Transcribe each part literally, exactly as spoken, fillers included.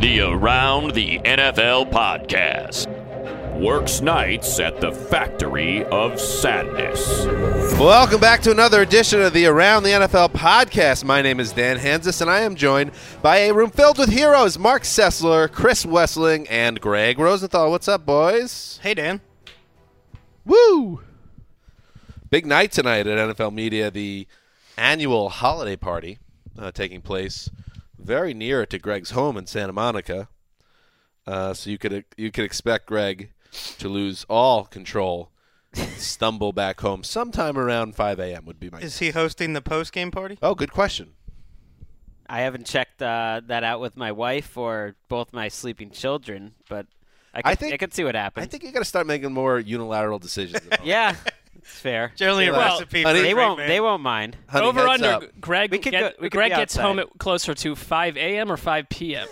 The Around the N F L podcast. Works nights at the Factory of Sadness. Welcome back to another edition of the Around the N F L podcast. My name is Dan Hansis, and I am joined by a room filled with heroes, Mark Sessler, Chris Wesseling, and Greg Rosenthal. What's up, boys? Hey, Dan. Woo! Big night tonight at N F L Media, the annual holiday party uh, taking place very near to Greg's home in Santa Monica. Uh, so you could you could expect Greg to lose all control, and stumble back home sometime around five a.m. would be my Is guess. he hosting the post-game party? Oh, good question. I haven't checked uh, that out with my wife or both my sleeping children, but I could, I think- I could see what happens. I think you got to start making more unilateral decisions. at home. yeah, it's fair. Generally a Well, recipe honey- for a They great won't. man. They won't mind. Honey, Over heads under. up. Greg We could get, go- we could Greg be gets outside. home at closer to five a.m. or five p.m.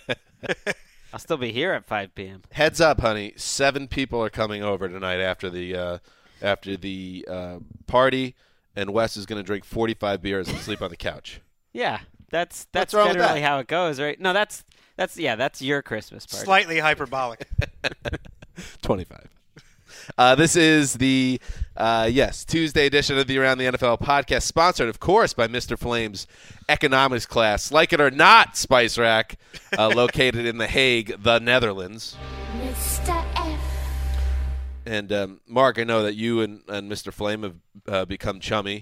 I'll still be here at five p.m. Heads up, honey. Seven people are coming over tonight after the uh, after the uh, party, and Wes is going to drink forty-five beers and sleep on the couch. Yeah, that's that's wrong with generally that? how it goes, right? No, that's that's yeah, that's your Christmas party. Slightly hyperbolic. twenty-five. Uh, this is the, uh, yes, Tuesday edition of the Around the N F L podcast, sponsored, of course, by Mister Flame's economics class. Like it or not, Spice Rack, uh, located in The Hague, the Netherlands. Mister F. And, um, Mark, I know that you and, and Mister Flame have uh, become chummy.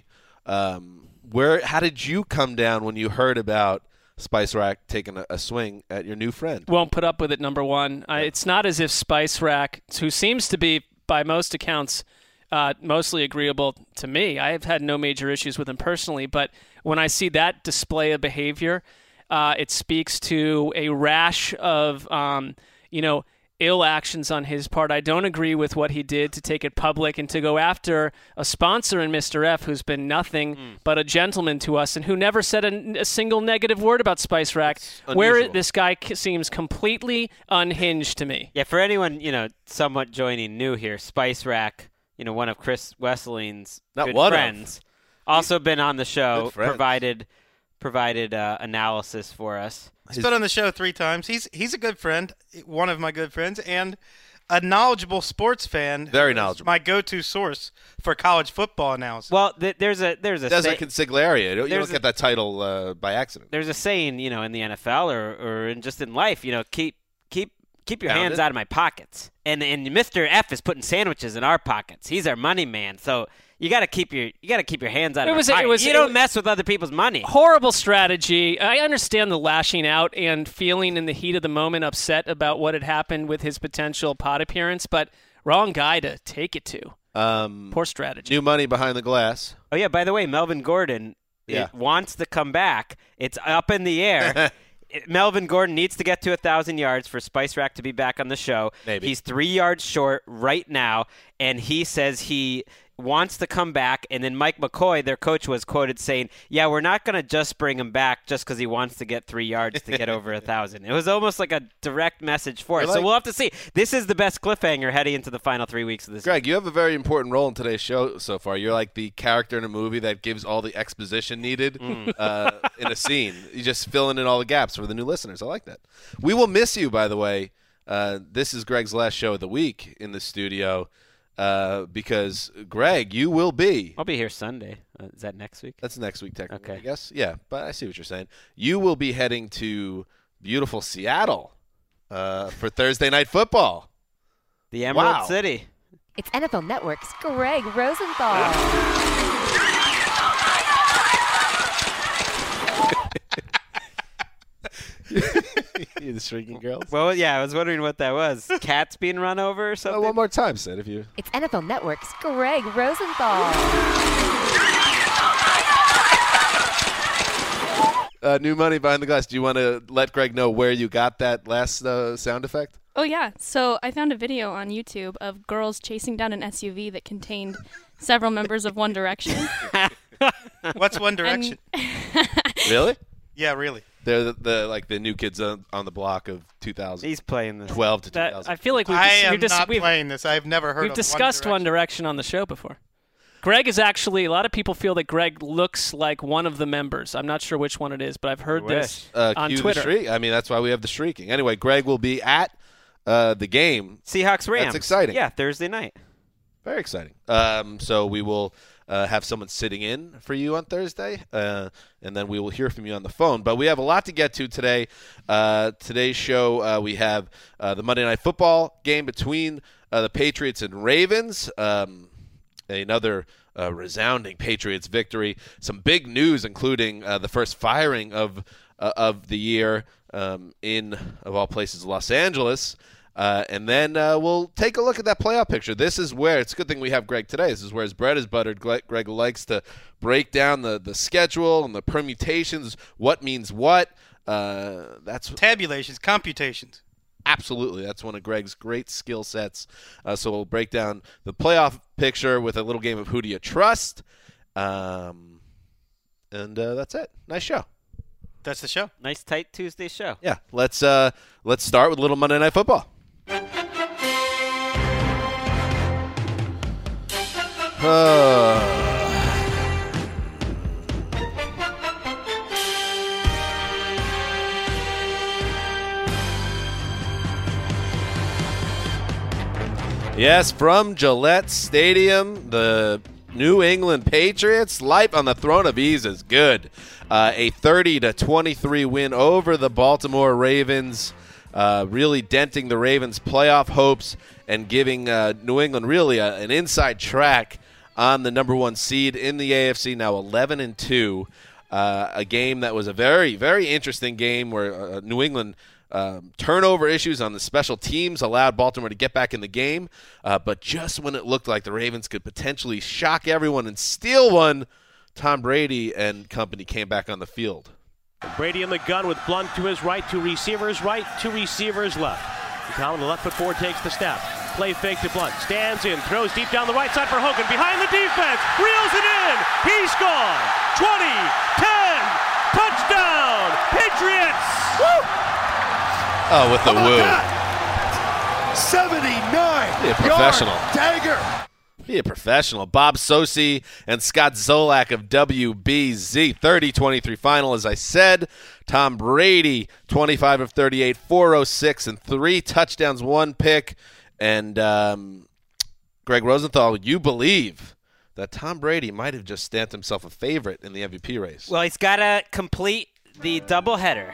Um, where? How did you come down when you heard about Spice Rack taking a, a swing at your new friend? Won't put up with it, number one. I, it's not as if Spice Rack, who seems to be, by most accounts, uh, mostly agreeable to me. I have had no major issues with him personally, but when I see that display of behavior, uh, it speaks to a rash of, um, you know, ill actions on his part. I don't agree with what he did to take it public and to go after a sponsor in Mister F who's been nothing Mm. but a gentleman to us and who never said a, a single negative word about Spice Rack. That's Where unusual. it, this guy c- seems completely unhinged to me. Yeah, for anyone you know somewhat joining new here, Spice Rack, you know, one of Chris Wesseling's Not good one of. friends, also been on the show, Good friends. provided provided uh, analysis for us. He's been on the show three times. He's he's a good friend, one of my good friends, and a knowledgeable sports fan. Very who is knowledgeable. My go-to source for college football analysis. Well, th- there's a there's a Desert say- Consigliere. You don't, you there's don't a- get that title uh, by accident. there's a saying, you know, in the N F L or, or in just in life, you know, keep keep keep your Found hands it. out of my pockets. And and Mister F is putting sandwiches in our pockets. He's our money man. So you got to keep your you got to keep your hands out It of was- our it pockets. was- you it don't was- mess with other people's money. Horrible strategy. I understand the lashing out and feeling in the heat of the moment upset about what had happened with his potential pod appearance, but wrong guy to take it to. Um, Poor strategy. new money behind the glass. Oh yeah, by the way, Melvin Gordon Yeah. it wants to come back. It's up in the air. It- Melvin Gordon needs to get to a thousand yards for Spice Rack to be back on the show. Maybe. He's three yards short right now, and he says he wants to come back. And then Mike McCoy, their coach, was quoted saying, "Yeah, we're not going to just bring him back just because he wants to get three yards to get over a thousand." It was almost like a direct message for You're us. So like- we'll have to see. This is the best cliffhanger heading into the final three weeks of this. Greg, you have a very important role in today's show so far. You're like the character in a movie that gives all the exposition needed uh, in a scene. You're just filling in all the gaps for the new listeners. I like that. We will miss you, by the way. Uh, this is Greg's last show of the week in the studio uh, because, Greg, you will be. I'll be here Sunday. Uh, is that next week? That's next week, technically, Okay. I guess. Yeah, but I see what you're saying. You will be heading to beautiful Seattle uh, for Thursday Night Football. The Emerald Wow. City. It's N F L Network's Greg Rosenthal. You the shrinking girls? Well, yeah, I was wondering what that was. Cats being run over or Oh, something? one more time, Sid, if you. It's N F L Network's Greg Rosenthal. Uh, new money behind the glass. Do you want to let Greg know where you got that last uh, sound effect? Oh, yeah. So I found a video on YouTube of girls chasing down an S U V that contained several members of One Direction. What's One Direction? Really? Yeah, really. They're the, the like the new kids on, on the block of two thousand He's playing this. twelve to That, two thousand. I feel like we've, I dis- am we've, dis- not we've, playing this. I've never heard we've of discussed One One Direction. Direction on the show before. Greg is actually, a lot of people feel that Greg looks like one of the members. I'm not sure which one it is, but I've heard this Uh, on cue Twitter. The streak. I mean, that's why we have the streaking. Anyway, Greg will be at uh, the game. Seahawks Rams. That's exciting. Yeah, Thursday night. Very exciting. Um, so we will uh, have someone sitting in for you on Thursday, uh, and then we will hear from you on the phone. But we have a lot to get to today. Uh, today's show, uh, we have uh, the Monday Night Football game between uh, the Patriots and Ravens. Um, another uh, resounding Patriots victory. Some big news, including uh, the first firing of uh, of the year um, in, of all places, Los Angeles. Uh, and then uh, we'll take a look at that playoff picture. This is where, it's a good thing we have Greg today. This is where his bread is buttered. Greg, Greg likes to break down the, the schedule and the permutations, what means what. Uh, that's Tabulations, computations. Absolutely. That's one of Greg's great skill sets. Uh, so we'll break down the playoff picture with a little game of Who Do You Trust? Um, and uh, that's it. Nice show. That's the show. Nice tight Tuesday show. Yeah. Let's uh, let's start with a little Monday Night Football. Uh, yes, from Gillette Stadium, the New England Patriots, life on the throne of ease is good. Uh, a thirty to twenty-three win over the Baltimore Ravens, uh, really denting the Ravens' playoff hopes and giving uh, New England really a, an inside track on the number one seed in the A F C, now eleven and two. Uh, a game that was a very, very interesting game where uh, New England um, turnover issues on the special teams allowed Baltimore to get back in the game. Uh, but just when it looked like the Ravens could potentially shock everyone and steal one, Tom Brady and company came back on the field. Brady in the gun with Blunt to his right, two receivers right, two receivers left. Colin, the left foot forward, takes the snap. Play fake to Blunt. Stands in, throws deep down the right side for Hogan. Behind the defense, reels it in. He's gone. twenty, ten, touchdown, Patriots! Woo! Oh, with the woo. seventy-nine Be a professional. yard dagger. Be a professional. Bob Sosi and Scott Zolak of W B Z. thirty twenty-three final, as I said. Tom Brady, twenty-five of thirty-eight, four oh six, and three touchdowns, one pick. And um, Greg Rosenthal, you believe that Tom Brady might have just stamped himself a favorite in the M V P race. Well, he's got to complete the doubleheader.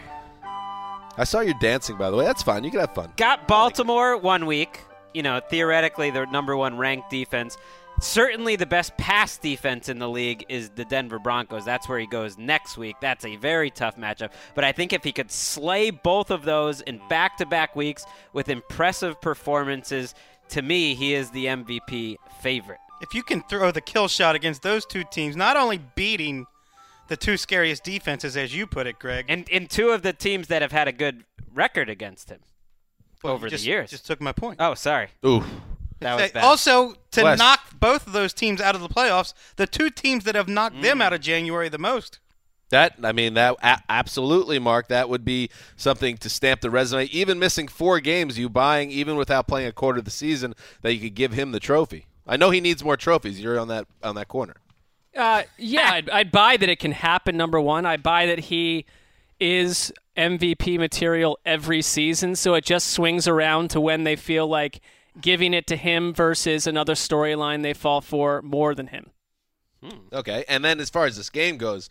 I saw you dancing, by the way. That's fine. You can have fun. Got Baltimore one week. You know, theoretically, the number one ranked defense. Certainly the best pass defense in the league is the Denver Broncos. That's where he goes next week. That's a very tough matchup. But I think if he could slay both of those in back-to-back weeks with impressive performances, to me, he is the M V P favorite. If you can throw the kill shot against those two teams, not only beating the two scariest defenses, as you put it, Greg. And in two of the teams that have had a good record against him well, over just, the years. Just took my point. Oh, sorry. Ooh. That was bad. Also, to Wes. knock both of those teams out of the playoffs, the two teams that have knocked Mm. them out of January the most. That, I mean, that a- absolutely, Mark. That would be something to stamp the resume. Even missing four games, you buying, even without playing a quarter of the season, that you could give him the trophy. I know he needs more trophies. You're on that on that corner. Uh, yeah, I'd, I'd buy that it can happen, number one. I buy that he is M V P material every season, so it just swings around to when they feel like giving it to him versus another storyline they fall for more than him. Okay, and then as far as this game goes,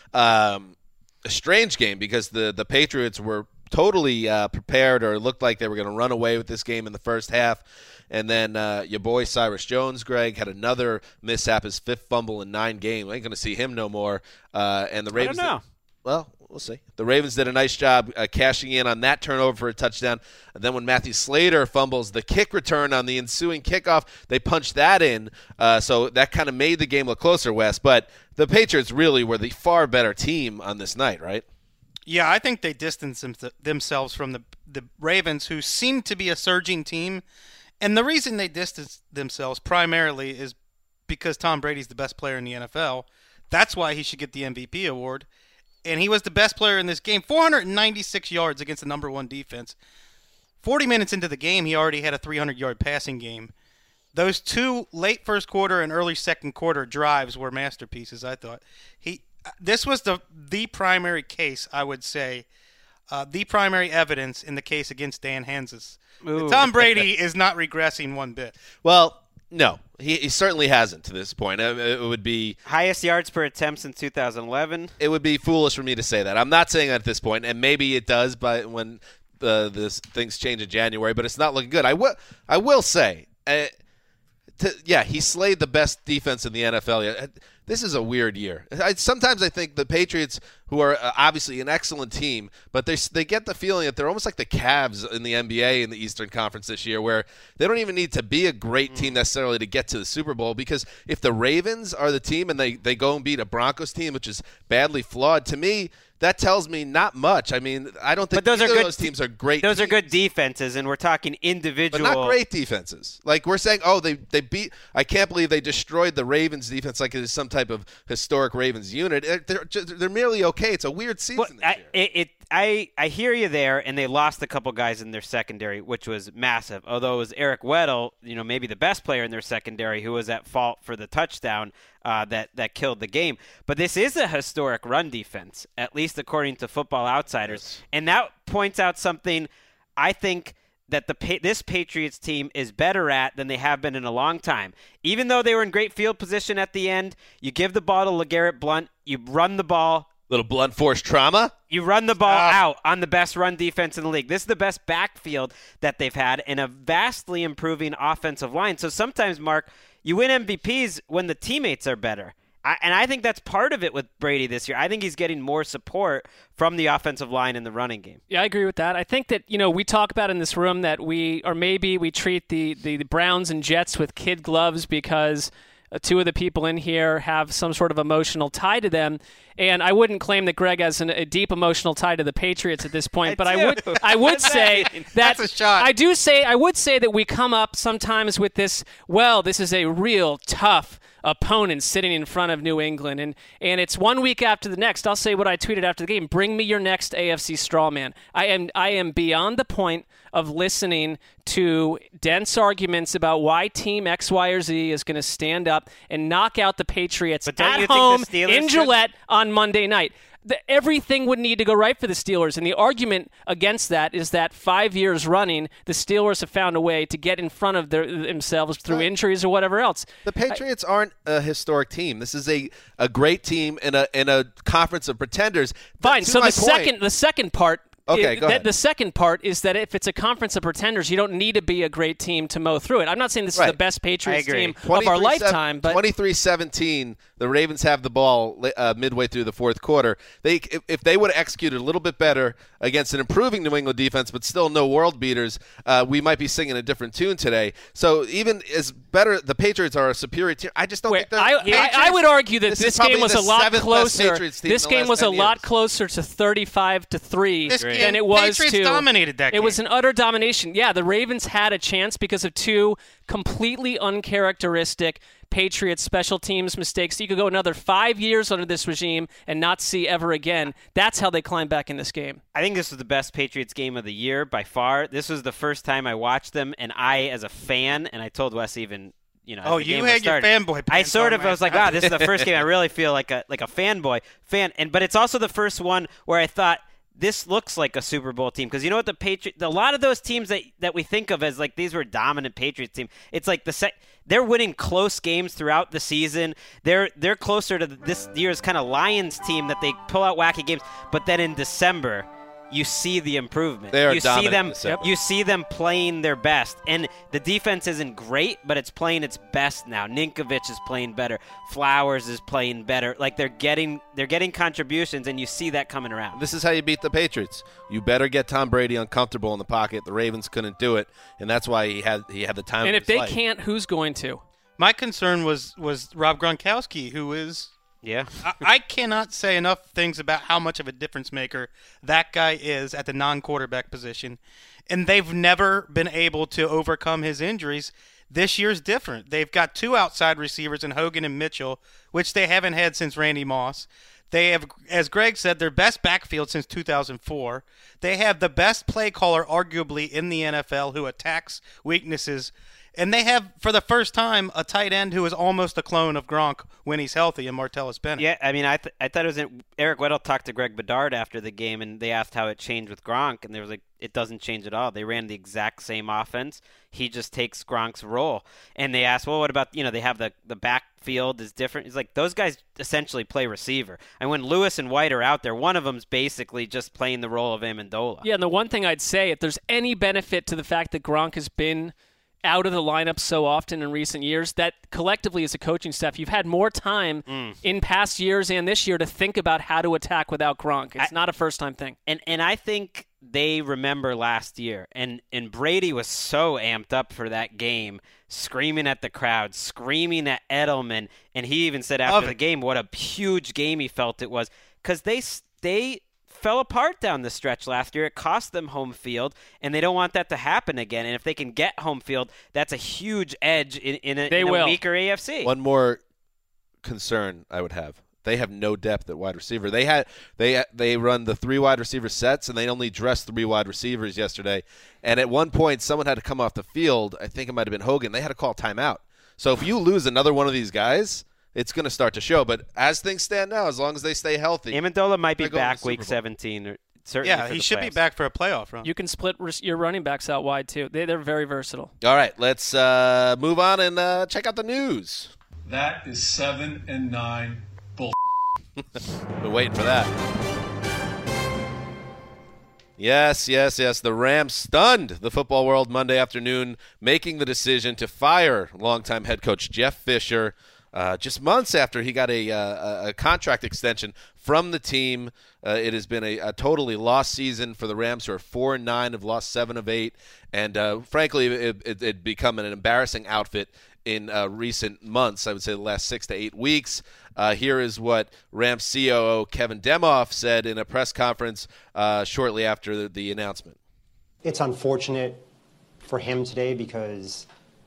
um, a strange game because the, the Patriots were totally uh, prepared or looked like they were going to run away with this game in the first half. And then uh, your boy Cyrus Jones, Greg, had another mishap, his fifth fumble in nine games. We ain't going to see him no more. Uh, and the Ravens I don't know. Did, well, we'll see. The Ravens did a nice job uh, cashing in on that turnover for a touchdown. And then when Matthew Slater fumbles the kick return on the ensuing kickoff, they punched that in. Uh, so that kind of made the game look closer, Wes. But the Patriots really were the far better team on this night, right? Yeah, I think they distanced them themselves from the the Ravens, who seem to be a surging team. And the reason they distanced themselves primarily is because Tom Brady's the best player in the N F L. That's why he should get the M V P award. And he was the best player in this game. four hundred ninety-six yards against the number one defense. forty minutes into the game, he already had a three hundred yard passing game. Those two late first quarter and early second quarter drives were masterpieces, I thought. He this was the the primary case, I would say, uh, the primary evidence in the case against Dan Hanzus. Tom Brady is not regressing one bit. Well, no, he, he certainly hasn't to this point. It, it would be highest yards per attempt since two thousand eleven. It would be foolish for me to say that. I'm not saying that at this point, and maybe it does, but when uh, this things change in January, but it's not looking good. I will I will say. Uh, To, yeah, he slayed the best defense in the N F L. This is a weird year. I, sometimes I think the Patriots, who are uh, obviously an excellent team, but they they get the feeling that they're almost like the Cavs in the N B A in the Eastern Conference this year, where they don't even need to be a great team necessarily to get to the Super Bowl, because if the Ravens are the team and they, they go and beat a Broncos team, which is badly flawed, to me, that tells me not much. I mean, I don't think but those either are good, of those teams are great Those teams. are good defenses, and we're talking individual. But not great defenses. Like, we're saying, oh, they, they beat – I can't believe they destroyed the Ravens defense like it is some type of historic Ravens unit. They're, just, they're merely okay. It's a weird season well, this I, year. It, it, I, I hear you there, and they lost a couple guys in their secondary, which was massive. Although it was Eric Weddle, you know, maybe the best player in their secondary, who was at fault for the touchdown uh, that, that killed the game. But this is a historic run defense, at least according to Football Outsiders. Yes. And that points out something I think that the this Patriots team is better at than they have been in a long time. Even though they were in great field position at the end, you give the ball to LeGarrette Blount, you run the ball. Little blunt force trauma. You run the ball uh, out on the best run defense in the league. This is the best backfield that they've had and a vastly improving offensive line. So sometimes, Mark, you win M V Ps when the teammates are better. I, and I think that's part of it with Brady this year. I think he's getting more support from the offensive line in the running game. Yeah, I agree with that. I think that, you know, we talk about in this room that we, or maybe we treat the, the, the Browns and Jets with kid gloves because uh, two of the people in here have some sort of emotional tie to them. And I wouldn't claim that Greg has an, a deep emotional tie to the Patriots at this point, I but do. I would I would say that That's a shot. I do say I would say that we come up sometimes with this, well, this is a real tough opponent sitting in front of New England, and and it's one week after the next. I'll say what I tweeted after the game: bring me your next A F C strawman. I am I am beyond the point of listening to dense arguments about why team X, Y, or Z is going to stand up and knock out the Patriots But don't at you think the home Steelers in should- Gillette on Monday night. The, everything would need to go right for the Steelers, and the argument against that is that five years running, the Steelers have found a way to get in front of their, themselves through Right. injuries or whatever else. The Patriots I, aren't a historic team. This is a, a great team in a in a conference of pretenders. Fine. To So my the point- second the second part. Okay, it, go the, ahead. the second part is that if it's a conference of pretenders, you don't need to be a great team to mow through it. I'm not saying this Right. is the best Patriots I agree. team of our lifetime, but twenty-three seventeen, the Ravens have the ball uh, midway through the fourth quarter. They if, if they would have executed a little bit better against an improving New England defense, but still no world beaters, uh, we might be singing a different tune today. So even as better, the Patriots are a superior team. I just don't Wait, think they're. I, I, I would argue that This this, is probably game was the a lot seventh best closer. Patriots team This in the game last was a ten lot years. closer to thirty-five to three This than game- it was Patriots to. dominated that It was game. an utter domination. Yeah, the Ravens had a chance because of two completely uncharacteristic Patriots special teams mistakes. You could go another five years under this regime and not see ever again. That's how they climb back in this game. I think this was the best Patriots game of the year by far. This was the first time I watched them, and I, as a fan, and I told Wes even, you know, as Oh, the you game was had your starting, fanboy I pants sort on of I was like, last wow, night. this is the first game I really feel like a like a fanboy fan, and but it's also the first one where I thought, this looks like a Super Bowl team, because you know what, the Patriots, a lot of those teams that that we think of as like these were dominant Patriots team, it's like the sec- they're winning close games throughout the season. They're they're closer to this year's kind of Lions team that they pull out wacky games, but then in December you see the improvement. They are you see dominant them in December. you see them playing their best, and the defense isn't great, but it's playing its best now. Ninkovich is playing better. Flowers is playing better. Like they're getting they're getting contributions, and you see that coming around. This is how you beat the Patriots. You better get Tom Brady uncomfortable in the pocket. The Ravens couldn't do it, and that's why he had he had the time. And of if his they life. can't, who's going to? My concern was was Rob Gronkowski, who is Yeah. I, I cannot say enough things about how much of a difference maker that guy is at the non-quarterback position, and they've never been able to overcome his injuries. This year's different. They've got two outside receivers in Hogan and Mitchell, which they haven't had since Randy Moss. They have, as Greg said, their best backfield since two thousand four. They have the best play caller, arguably, in the N F L who attacks weaknesses. And they have, for the first time, a tight end who is almost a clone of Gronk when he's healthy, and Martellus Bennett. Yeah, I mean, I th- I thought it was in- Eric Weddle talked to Greg Bedard after the game, and they asked how it changed with Gronk, and they was like, it doesn't change at all. They ran the exact same offense. He just takes Gronk's role. And they asked, well, what about, you know, they have the, the backfield is different. It's like those guys essentially play receiver. And when Lewis and White are out there, one of them's basically just playing the role of Amendola. Yeah, and the one thing I'd say, if there's any benefit to the fact that Gronk has been out of the lineup so often in recent years, that collectively as a coaching staff, you've had more time mm. in past years and this year to think about how to attack without Gronk. It's I, not a first-time thing. And and I think they remember last year, and, and Brady was so amped up for that game, screaming at the crowd, screaming at Edelman, and he even said after the game what a huge game he felt it was, because they they fell apart down the stretch last year. It cost them home field, and they don't want that to happen again. And if they can get home field, that's a huge edge in, in, a, they in a will. weaker A F C. One more concern I would have. They have no depth at wide receiver. They had they they run the three wide receiver sets, and they only dressed three wide receivers yesterday. And at one point, someone had to come off the field. I think it might have been Hogan. They had to call timeout. So if you lose another one of these guys, it's going to start to show. But as things stand now, as long as they stay healthy, Amendola might be back week seventeen. Or certainly yeah, for he the should playoffs. be back for a playoff run. You can split your running backs out wide, too. They, they're very versatile. All right, let's uh, move on and uh, check out the news. That is seven and nine bull. Been waiting for that. Yes, yes, yes. The Rams stunned the football world Monday afternoon, making the decision to fire longtime head coach Jeff Fisher uh, just months after he got a, uh, a contract extension from the team. Uh, it has been a, a totally lost season for the Rams, who are four and nine, have lost seven of eight, and uh, frankly, it, it, it become an embarrassing outfit in uh, recent months. I would say the last six to eight weeks. Uh, here is what Rams C O O Kevin Demoff said in a press conference uh, shortly after the, the announcement. It's unfortunate for him today because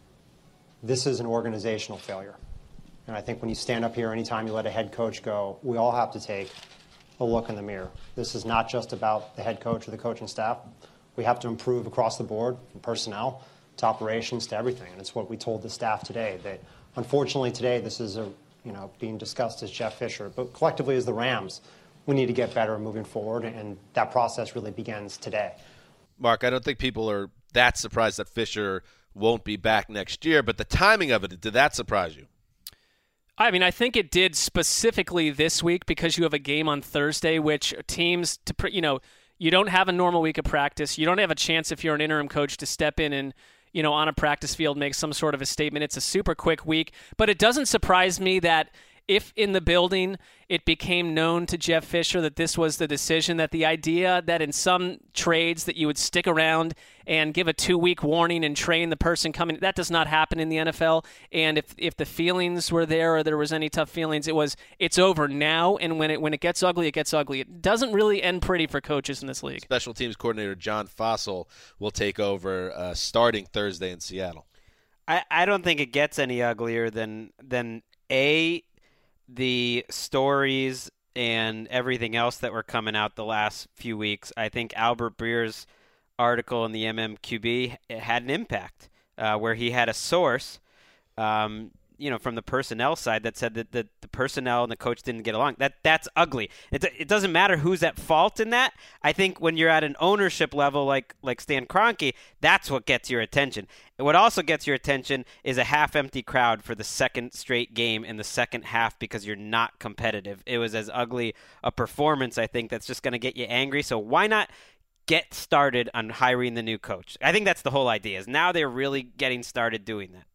this is an organizational failure. And I think when you stand up here, anytime you let a head coach go, we all have to take a look in the mirror. This is not just about the head coach or the coaching staff. We have to improve across the board, from personnel to operations to everything. And it's what we told the staff today, that unfortunately today this is a, you know, being discussed as Jeff Fisher. But collectively as the Rams, we need to get better moving forward, and that process really begins today. Mark, I don't think people are that surprised that Fisher won't be back next year, but the timing of it, did that surprise you? I mean, I think it did specifically this week because you have a game on Thursday, which teams, to you know, you don't have a normal week of practice. You don't have a chance if you're an interim coach to step in and, you know, on a practice field, make some sort of a statement. It's a super quick week, but it doesn't surprise me that if in the building it became known to Jeff Fisher that this was the decision, that the idea that in some trades that you would stick around and give a two-week warning and train the person coming, that does not happen in the N F L. And if if the feelings were there or there was any tough feelings, it was it's over now. And when it when it gets ugly, it gets ugly. It doesn't really end pretty for coaches in this league. Special teams coordinator John Fossil will take over uh, starting Thursday in Seattle. I, I don't think it gets any uglier than than a the stories and everything else that were coming out the last few weeks. I think Albert Breer's article in the M M Q B had an impact uh, where he had a source, um, you know, from the personnel side that said that the, the personnel and the coach didn't get along. That that's ugly. It, it doesn't matter who's at fault in that. I think when you're at an ownership level like like Stan Kroenke, that's what gets your attention. And what also gets your attention is a half-empty crowd for the second straight game in the second half because you're not competitive. It was as ugly a performance, I think, that's just going to get you angry. So why not get started on hiring the new coach? I think that's the whole idea, is now they're really getting started doing that.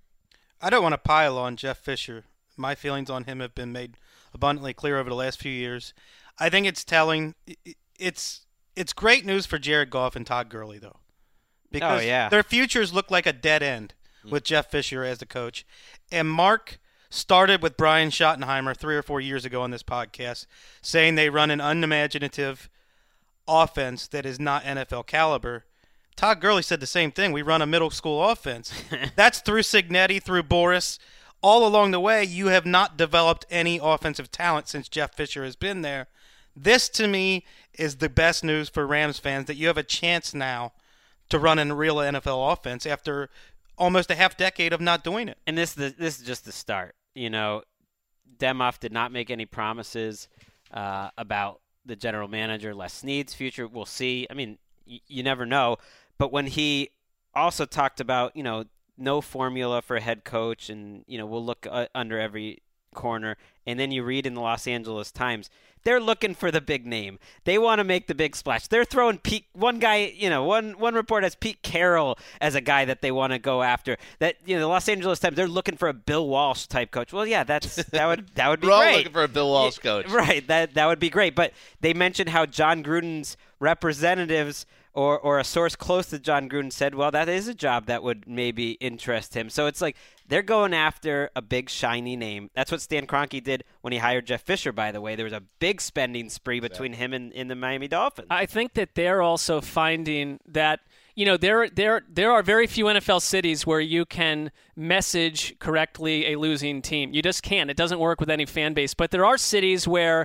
I don't want to pile on Jeff Fisher. My feelings on him have been made abundantly clear over the last few years. I think it's telling. It's it's great news for Jared Goff and Todd Gurley, though, because oh, yeah. their futures look like a dead end with Jeff Fisher as the coach. And Mark started with Brian Schottenheimer three or four years ago on this podcast, saying they run an unimaginative offense that is not N F L caliber. Todd Gurley said the same thing. We run a middle school offense. That's through Cignetti, through Boris. All along the way, you have not developed any offensive talent since Jeff Fisher has been there. This, to me, is the best news for Rams fans, that you have a chance now to run a real N F L offense after almost a half decade of not doing it. And this this is just the start. You know, Demoff did not make any promises uh, about the general manager, Les Snead's future. We'll see. I mean, y- you never know. But when he also talked about, you know, no formula for a head coach, and, you know, we'll look uh, under every corner. And then you read in the Los Angeles Times, they're looking for the big name. They want to make the big splash. They're throwing Pete, one guy, you know, one one report has Pete Carroll as a guy that they want to go after. That, you know, the Los Angeles Times, they're looking for a Bill Walsh type coach. Well, yeah, that's that would that would be We're great. all looking for a Bill Walsh coach. Right, that that would be great. But they mentioned how John Gruden's representatives or or a source close to John Gruden said, well, that is a job that would maybe interest him. So it's like they're going after a big, shiny name. That's what Stan Kroenke did when he hired Jeff Fisher, by the way. There was a big spending spree between him and, and the Miami Dolphins. I think that they're also finding that, you know, there there there are very few N F L cities where you can message correctly a losing team. You just can't. It doesn't work with any fan base. But there are cities where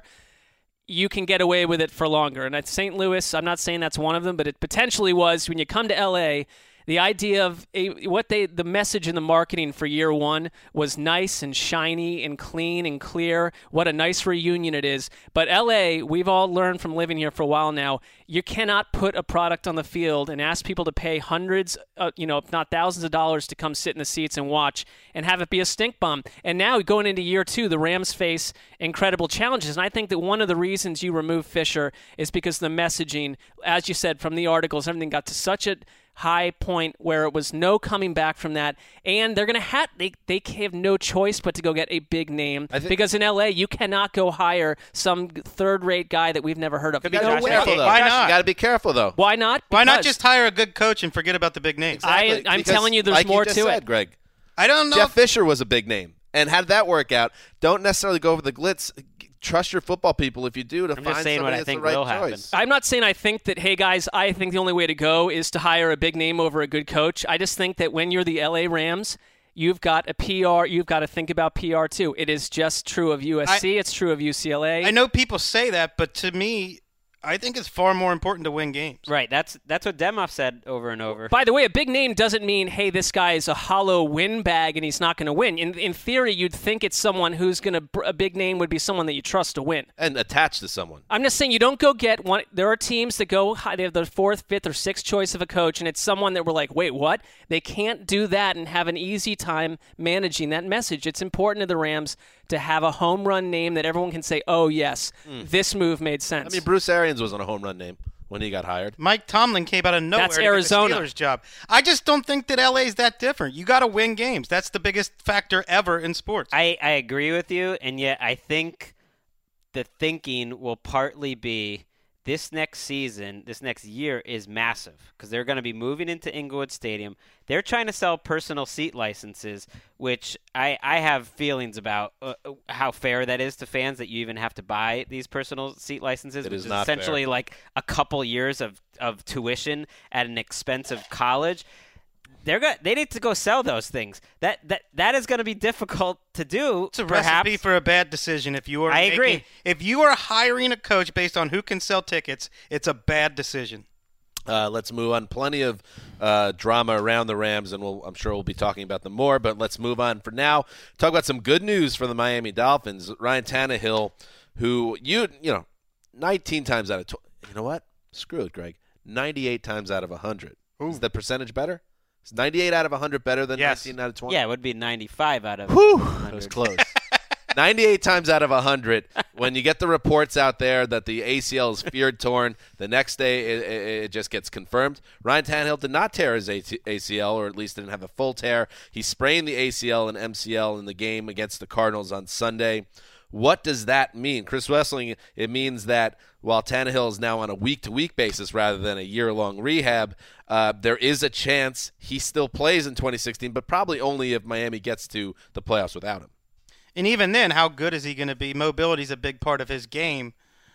you can get away with it for longer. And at Saint Louis, I'm not saying that's one of them, but it potentially was. When you come to L A, the idea of a, what they, the message in the marketing for year one was nice and shiny and clean and clear. What a nice reunion it is. But L A, we've all learned from living here for a while now, you cannot put a product on the field and ask people to pay hundreds, uh, you know, if not thousands of dollars to come sit in the seats and watch and have it be a stink bomb. And now going into year two, the Rams face incredible challenges. And I think that one of the reasons you remove Fisher is because the messaging, as you said, from the articles, everything got to such a high point where it was no coming back from that, and they're gonna have they they have no choice but to go get a big name, because in L A you cannot go hire some third-rate guy that we've never heard of. You gotta No be way. careful, though. Why Josh, not? You got to be careful, though. Why not? Why not Because just hire a good coach and forget about the big names? I- I'm Because, telling you there's like more you just to said, it. Greg. I don't know. Jeff if- Fisher was a big name. And how did that work out? Don't necessarily go over the glitz. Trust your football people if you do to I'm find just saying what somebody I that's think the right will happen. choice. I'm not saying I think that, hey, guys, I think the only way to go is to hire a big name over a good coach. I just think that when you're the L A Rams, you've got a P R. You've got to think about P R, too. It is just true of U S C. I- it's true of U C L A. I know people say that, but to me, I think it's far more important to win games. Right, that's that's what Demoff said over and over. By the way, a big name doesn't mean, hey, this guy is a hollow win bag and he's not going to win. In in theory, you'd think it's someone who's going to – a big name would be someone that you trust to win. And attached to someone. I'm just saying you don't go get one. There are teams that go high. They have the fourth, fifth, or sixth choice of a coach, and it's someone that we're like, wait, what? They can't do that and have an easy time managing that message. It's important to the Rams to have a home run name that everyone can say, oh, yes, Mm. this move made sense. I mean, Bruce Arians wasn't a home run name when he got hired. Mike Tomlin came out of nowhere That's to get Arizona. the Steelers job. I just don't think that L A is that different. You got to win games. That's the biggest factor ever in sports. I, I agree with you, and yet I think the thinking will partly be this next season, this next year is massive because they're going to be moving into Inglewood Stadium. They're trying to sell personal seat licenses, which I, I have feelings about uh, how fair that is to fans that you even have to buy these personal seat licenses, It which is is not essentially fair. like a couple years of, of tuition at an expensive college. They're go- they need to go sell those things. That that that is going to be difficult to do. It's a perhaps. recipe for a bad decision. If you are, I making- agree. If you are hiring a coach based on who can sell tickets, it's a bad decision. Uh, let's move on. Plenty of uh, drama around the Rams, and we'll, I'm sure we'll be talking about them more, but let's move on for now. Talk about some good news for the Miami Dolphins. Ryan Tannehill, who, you you know, nineteen times out of twenty. You know what? Screw it, Greg. ninety-eight times out of one hundred. Ooh. Is the percentage better? Is ninety-eight out of one hundred better than Yes. nineteen out of twenty? Yeah, it would be ninety-five out of Whew, one that hundred. was close. ninety-eight times out of one hundred, when you get the reports out there that the A C L is feared torn, the next day it, it, it just gets confirmed. Ryan Tannehill did not tear his A C L, or at least didn't have a full tear. He sprained the A C L and M C L in the game against the Cardinals on Sunday. What does that mean? Chris Wessling, it means that while Tannehill is now on a week-to-week basis rather than a year-long rehab, uh, there is a chance he still plays in twenty sixteen, but probably only if Miami gets to the playoffs without him. And even then, how good is he going to be? Mobility is a big part of his game.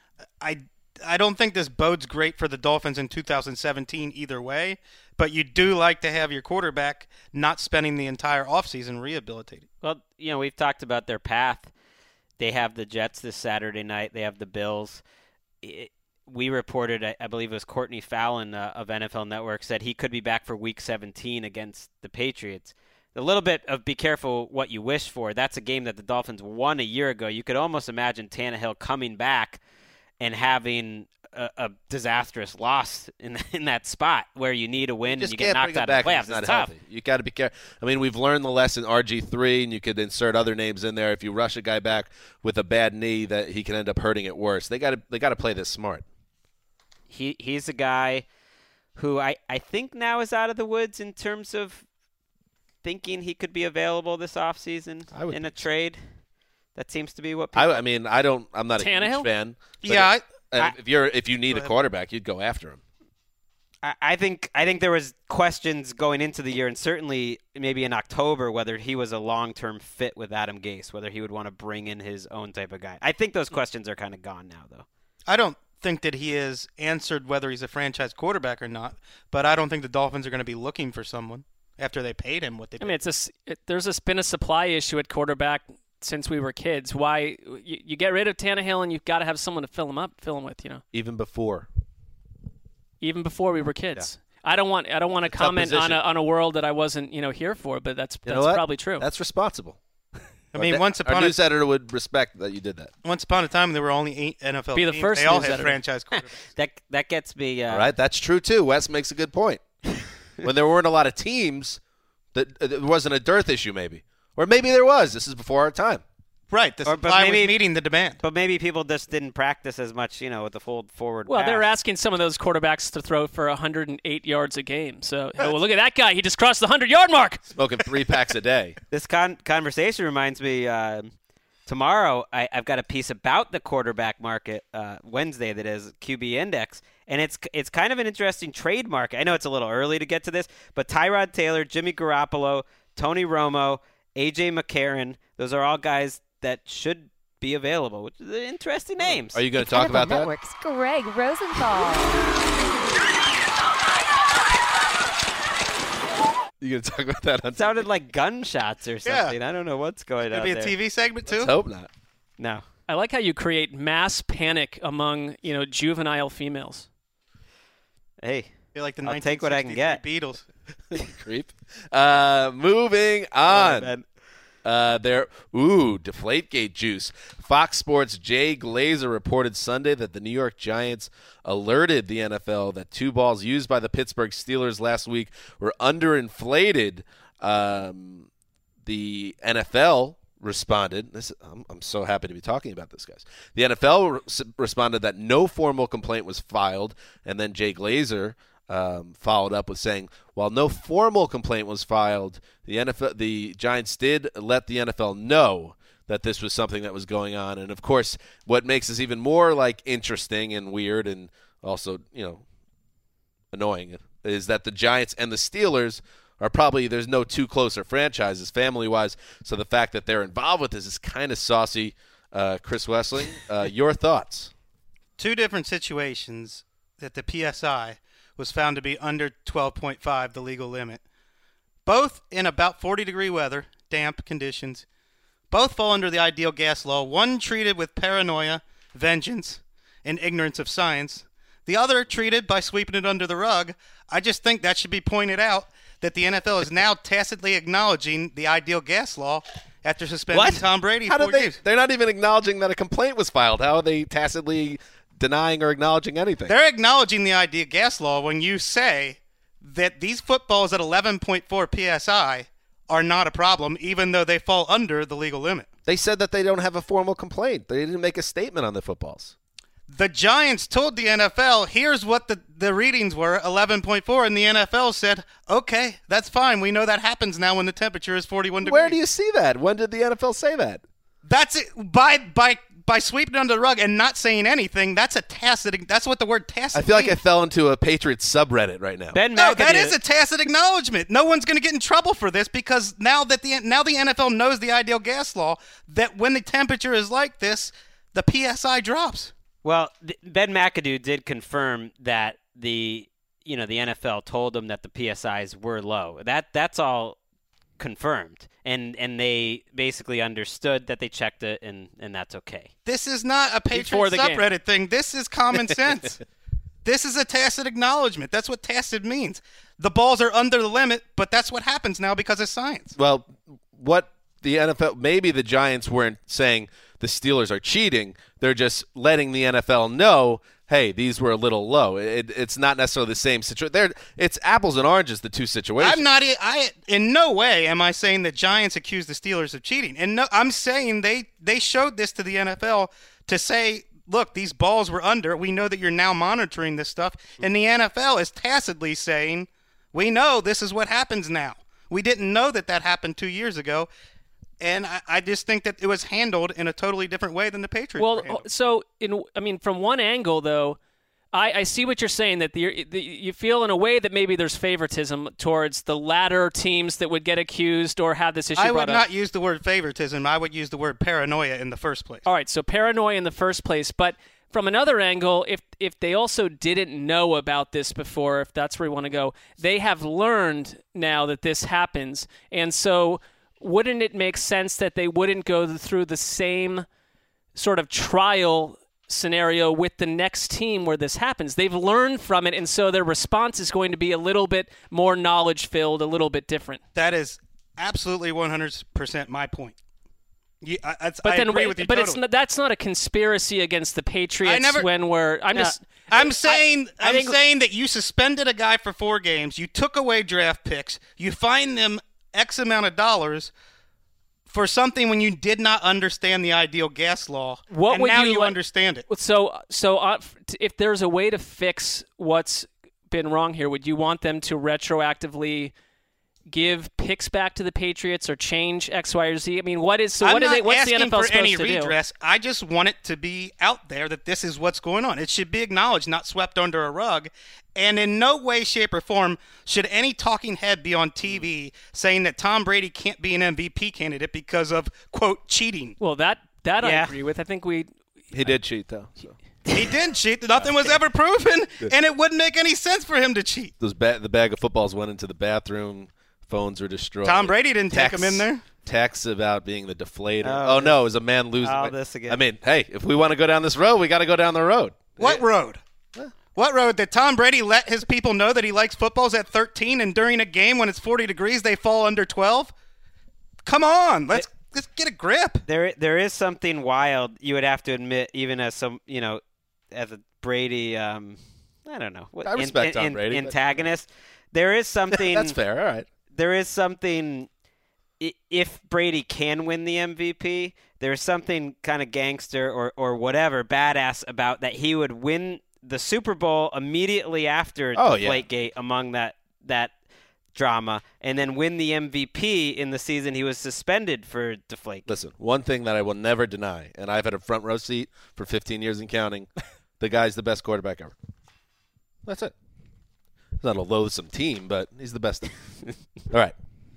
I, I don't think this bodes great for the Dolphins in two thousand seventeen either way, but you do like to have your quarterback not spending the entire offseason rehabilitating. Well, you know, we've talked about their path. They have the Jets this Saturday night. They have the Bills. It, we reported, I, I believe it was Courtney Fallon uh, of N F L Network, said he could be back for Week seventeen against the Patriots. A little bit of be careful what you wish for. That's a game that the Dolphins won a year ago. You could almost imagine Tannehill coming back and having a, a disastrous loss in in that spot where you need a win you and you get knocked out back of the playoffs. It's not it's tough. healthy. You got to be careful. I mean, we've learned the lesson R G three, and you could insert other names in there. If you rush a guy back with a bad knee, that he can end up hurting it worse. They got to they got to play this smart. He he's a guy who I, I think now is out of the woods in terms of thinking he could be available this offseason in a trade. That seems to be what people I, I mean, I don't. I'm not a Tannehill? huge fan. Yeah, If, I, if you're if you need a quarterback, you'd go after him. I, I think I think there was questions going into the year, and certainly maybe in October, whether he was a long-term fit with Adam Gase, whether he would want to bring in his own type of guy. I think those questions are kind of gone now, though. I don't think that he has answered whether he's a franchise quarterback or not, but I don't think the Dolphins are going to be looking for someone after they paid him what they paid. I mean, it's a, it, there's a, been a supply issue at quarterback since we were kids. Why you, you get rid of Tannehill and you've got to have someone to fill him up, fill him with, you know. Even before. Even before we were kids. Yeah. I don't want I don't want to Tough comment on position. a on a world that I wasn't, you know, here for, but that's You know that's what? probably true. That's responsible. I mean, Our- once our upon a news editor would respect that you did that. once upon a time, there were only eight N F L Be the teams. first They all news had editor. franchise quarterbacks. That that gets me. Uh, All right, that's true too. Wes makes a good point. When there weren't a lot of teams, that uh, there wasn't a dearth issue, maybe, or maybe there was. This is before our time. Right, the Or- but supply maybe- was meeting the demand. But maybe people just didn't practice as much, you know, with the full forward Well, pass. they were asking some of those quarterbacks to throw for one hundred eight yards a game. So, oh, well, look at that guy. He just crossed the hundred-yard mark. Smoking three packs a day. This con- conversation reminds me, uh, tomorrow I- I've got a piece about the quarterback market, uh, Wednesday that is, Q B Index, and it's it's kind of an interesting trade market. I know it's a little early to get to this, but Tyrod Taylor, Jimmy Garoppolo, Tony Romo, A J McCarron, those are all guys that should be available, which is interesting names. Are you going to It's talk N F L about that? Network's Greg Rosenthal. You going to talk about that on It sounded like gunshots or something. I don't know what's going Could on be a there. T V segment too. Let's hope not. No. I like how you create mass panic among, you know, juvenile females. Hey, You're like the I'll take what I can get. Beatles. Creep. Uh, moving on. man. Uh, there, ooh, Deflategate juice. Fox Sports' Jay Glazer reported Sunday that the New York Giants alerted the N F L that two balls used by the Pittsburgh Steelers last week were underinflated. Um, the N F L responded. This, I'm, I'm so happy to be talking about this, guys. The N F L re- responded that no formal complaint was filed, and then Jay Glazer Um, followed up with saying, while no formal complaint was filed, the N F L, the Giants did let the N F L know that this was something that was going on. And of course, what makes this even more like interesting and weird, and also, you know, annoying, is that the Giants and the Steelers are probably, there's no two closer franchises family wise. So the fact that they're involved with this is kind of saucy. Uh, Chris Wessling, uh, your thoughts? Two different situations that the P S I was found to be under twelve point five, the legal limit. Both in about forty degree weather, damp conditions. Both fall under the ideal gas law. One treated with paranoia, vengeance, and ignorance of science. The other treated by sweeping it under the rug. I just think that should be pointed out that the N F L is now tacitly acknowledging the ideal gas law after suspending What? Tom Brady How four did they? games. They're not even acknowledging that a complaint was filed. How are they tacitly denying or acknowledging anything? They're acknowledging the idea gas law when you say that these footballs at eleven point four P S I are not a problem, even though they fall under the legal limit. They said that they don't have a formal complaint. They didn't make a statement on the footballs. The Giants told the N F L, here's what the, the readings were, eleven point four, and the N F L said, okay, that's fine. We know that happens now when the temperature is forty-one degrees. Where do you see that? When did the N F L say that? That's it. By by by sweeping it under the rug and not saying anything, that's a tacit. That's what the word tacit I feel like I means. fell into a Patriots subreddit right now. Ben No, that McAdoo- is a tacit acknowledgement. No one's going to get in trouble for this because now that the now the N F L knows the ideal gas law, that when the temperature is like this, the P S I drops. Well, th- Ben McAdoo did confirm that the you know the N F L told him that the P S Is were low. That that's all confirmed. And and they basically understood that they checked it, and, and that's okay. This is not a Before Patriot the game. subreddit thing. This is common sense. This is a tacit acknowledgement. That's what tacit means. The balls are under the limit, but that's what happens now because of science. Well, what the N F L, maybe the Giants weren't saying the Steelers are cheating. They're just letting the N F L know, hey, these were a little low. It, it's not necessarily the same situation. It's apples and oranges, the two situations. I'm not. I in no way am I saying the Giants accused the Steelers of cheating. And no, I'm saying they they showed this to the N F L to say, look, these balls were under. We know that you're now monitoring this stuff, and the N F L is tacitly saying, we know this is what happens now. We didn't know that that happened two years ago. And I, I just think that it was handled in a totally different way than the Patriots were Well, handled. so in I mean, from one angle though, I, I see what you're saying that the, the, you feel in a way that maybe there's favoritism towards the latter teams that would get accused or have this issue I brought would up. not use the word favoritism. I would use the word paranoia in the first place. All right, so paranoia in the first place, but from another angle, if if they also didn't know about this before, if that's where you want to go, they have learned now that this happens, and so wouldn't it make sense that they wouldn't go through the same sort of trial scenario with the next team where this happens? They've learned from it, and so their response is going to be a little bit more knowledge-filled, a little bit different. That is absolutely one hundred percent my point. Yeah, I, that's, But I then, agree with you but totally. it's not, that's not a conspiracy against the Patriots I never- when we're. I'm No. just. I'm saying I I'm think- saying that you suspended a guy for four games, you took away draft picks, you fined them X amount of dollars for something when you did not understand the ideal gas law. What and would now you you like- understand it. So, so uh, f- t- if there's a way to fix what's been wrong here, would you want them to retroactively give picks back to the Patriots or change X, Y, or Z? I mean, what is so? I'm what do not they? What's the asking N F L for supposed any to do? redress. I just want it to be out there that this is what's going on. It should be acknowledged, not swept under a rug. And in no way, shape, or form should any talking head be on T V saying that Tom Brady can't be an M V P candidate because of, quote, cheating. Well, that that I Yeah. agree with. I think we. He did cheat, though. So. He didn't cheat. Nothing was ever proven, and it wouldn't make any sense for him to cheat. Those ba- the bag of footballs went into the bathroom. Phones were destroyed. Tom Brady didn't take him in there. Texts about being the deflator. Oh, Oh, no, it was a man losing. Oh, my- this again. I mean, hey, if we want to go down this road, we got to go down the road. What road? What road? Did Tom Brady let his people know that he likes footballs at thirteen, and during a game when it's forty degrees, they fall under twelve? Come on, let's let's get a grip. There, there is something wild. You would have to admit, even as some, you know, as a Brady, um, I don't know, what, I respect Tom Brady, but- antagonist. There is something. That's fair. All right. There is something. i- If Brady can win the M V P, there's something kind of gangster or or whatever badass about that. He would win the Super Bowl immediately after Oh, yeah. Deflategate among that that drama, and then win the M V P in the season he was suspended for Deflategate. Listen, one thing that I will never deny, and I've had a front row seat for fifteen years and counting, the guy's the best quarterback ever. That's it. He's not a loathsome team, but he's the best. All right.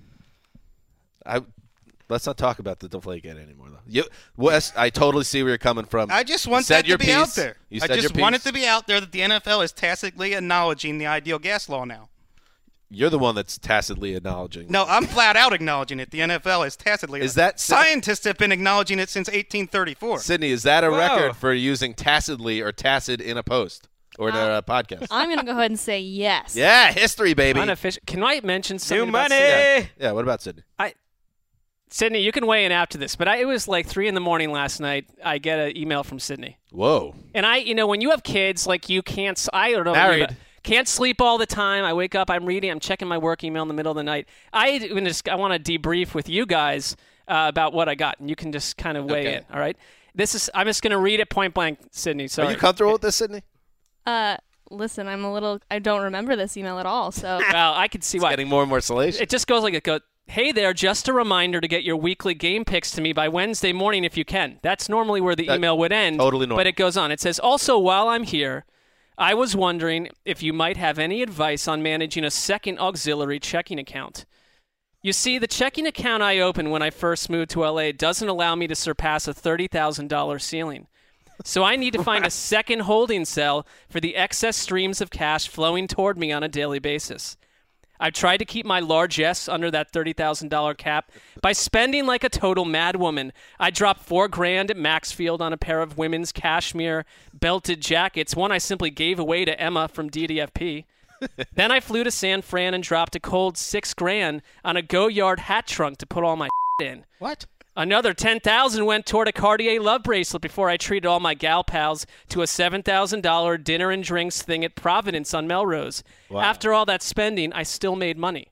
I let's not talk about the Deflategate anymore, though. You, Wes, I totally see where you're coming from. I just You want said that your to be piece. out there. You I said just your want it piece. to be out there that the N F L is tacitly acknowledging the ideal gas law now. You're the one that's tacitly acknowledging. No, I'm flat out acknowledging it. The N F L is tacitly. Is that- scientists have been acknowledging it since eighteen thirty-four? Sydney, is that a Whoa. record for using tacitly or tacit in a post or in a podcast? I'm going to go ahead and say yes. Yeah, history, baby. Unofficial. Can I mention something New about money. Sydney? Yeah, what about Sydney? I, Sydney, you can weigh in after this, but I, it was like three in the morning last night. I get an email from Sydney, Whoa. and I, you know, when you have kids, like you can't. s- I don't know. Married. but Can't sleep all the time. I wake up, I'm reading, I'm checking my work email in the middle of the night. I just, I want to debrief with you guys uh, about what I got, and you can just kind of weigh Okay. in. All right. This is. I'm just going to read it point blank, Sydney. Sorry. Are you comfortable with this, Sydney? Uh, listen, I'm a little. I don't remember this email at all. So Well, I can see why. Getting more and more salacious. It just goes like it goes. Hey there, just a reminder to get your weekly game picks to me by Wednesday morning if you can. That's normally where the That- email would end. totally normal. But it goes on. It says, also, while I'm here, I was wondering if you might have any advice on managing a second auxiliary checking account. You see, the checking account I opened when I first moved to L A doesn't allow me to surpass a thirty thousand dollars ceiling. So I need to find a second holding cell for the excess streams of cash flowing toward me on a daily basis. I've tried to keep my largesse under that thirty thousand dollars cap by spending like a total madwoman. I dropped four grand at Maxfield on a pair of women's cashmere belted jackets, one I simply gave away to Emma from D D F P. Then I flew to San Fran and dropped a cold six grand on a Go-Yard hat trunk to put all my in. What? Another ten thousand dollars went toward a Cartier love bracelet before I treated all my gal pals to a seven thousand dollars dinner and drinks thing at Providence on Melrose. Wow. After all that spending, I still made money.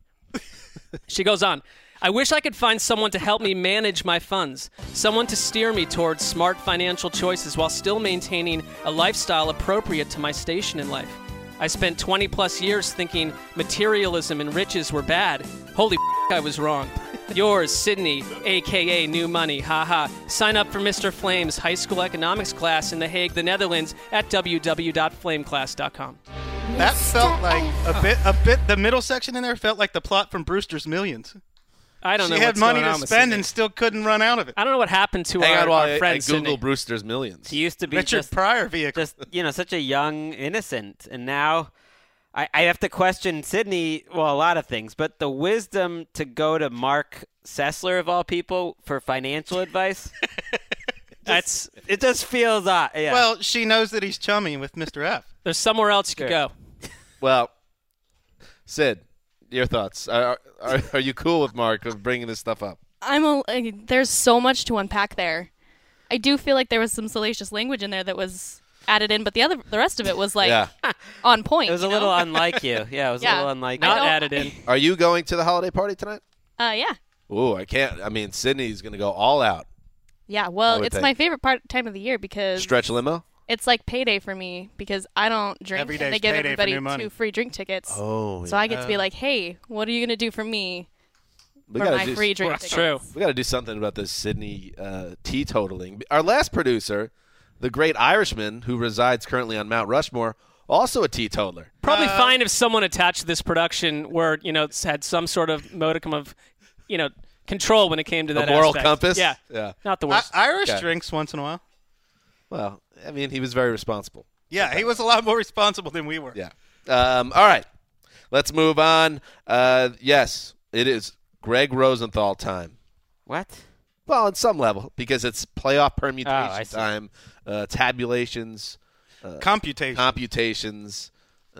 She goes on, I wish I could find someone to help me manage my funds, someone to steer me towards smart financial choices while still maintaining a lifestyle appropriate to my station in life. I spent twenty plus years thinking materialism and riches were bad. Holy f- I was wrong. Yours, Sydney, a k a. New Money, haha. Sign up for Mister Flame's high school economics class in The Hague, the Netherlands at w w w dot flame class dot com. That felt like a bit, a bit, the middle section in there felt like the plot from Brewster's Millions. I don't she know had what's money going to on with spend Sydney. and still couldn't run out of it. I don't know what happened to Hang our, on while our I, friend I Google Sydney. Brewster's Millions. He used to be Richard just, Pryor vehicle. just, you know, such a young innocent. And now I, I have to question Sydney, well, a lot of things, but the wisdom to go to Mark Sessler, of all people, for financial advice. That's It just feels odd. Yeah. Well, she knows that he's chummy with Mister F. There's somewhere else you could Sure. go. Well, Sid, your thoughts. Are, are, are you cool with Mark of bringing this stuff up? I'm a, uh, there's so much to unpack there. I do feel like there was some salacious language in there that was added in, but the other, the rest of it was like Yeah. on point. it was a you know? little unlike you. Yeah, it was Yeah. a little unlike Not don't- added in. Are you going to the holiday party tonight? Uh, yeah, Ooh, I can't. I mean, Sydney's going to go all out. yeah. I Well, would it's think. my favorite part time of the year because Stretch limo? it's like payday for me because I don't drink, Every and day's they give payday for everybody new money. two free drink tickets. Oh, So I get to be Uh, like, hey, what are you gonna do for me we for gotta my do, free drink That's tickets? true. We got to do something about this Sydney uh, teetotaling. Our last producer, the great Irishman who resides currently on Mount Rushmore, also a teetotaler. Probably Uh, fine if someone attached to this production were, you know, had some sort of modicum of, you know, control when it came to A that moral aspect. compass? Yeah. Yeah. Not the I- worst. Irish Okay. drinks once in a while. Well, I mean, he was very responsible. Yeah, he was a lot more responsible than we were. Yeah. Um, all right. Let's move on. Uh, yes, it is Greg Rosenthal time. What? Well, on some level, because it's playoff permutation Oh, I see. time, uh, tabulations, Computation. computations, uh,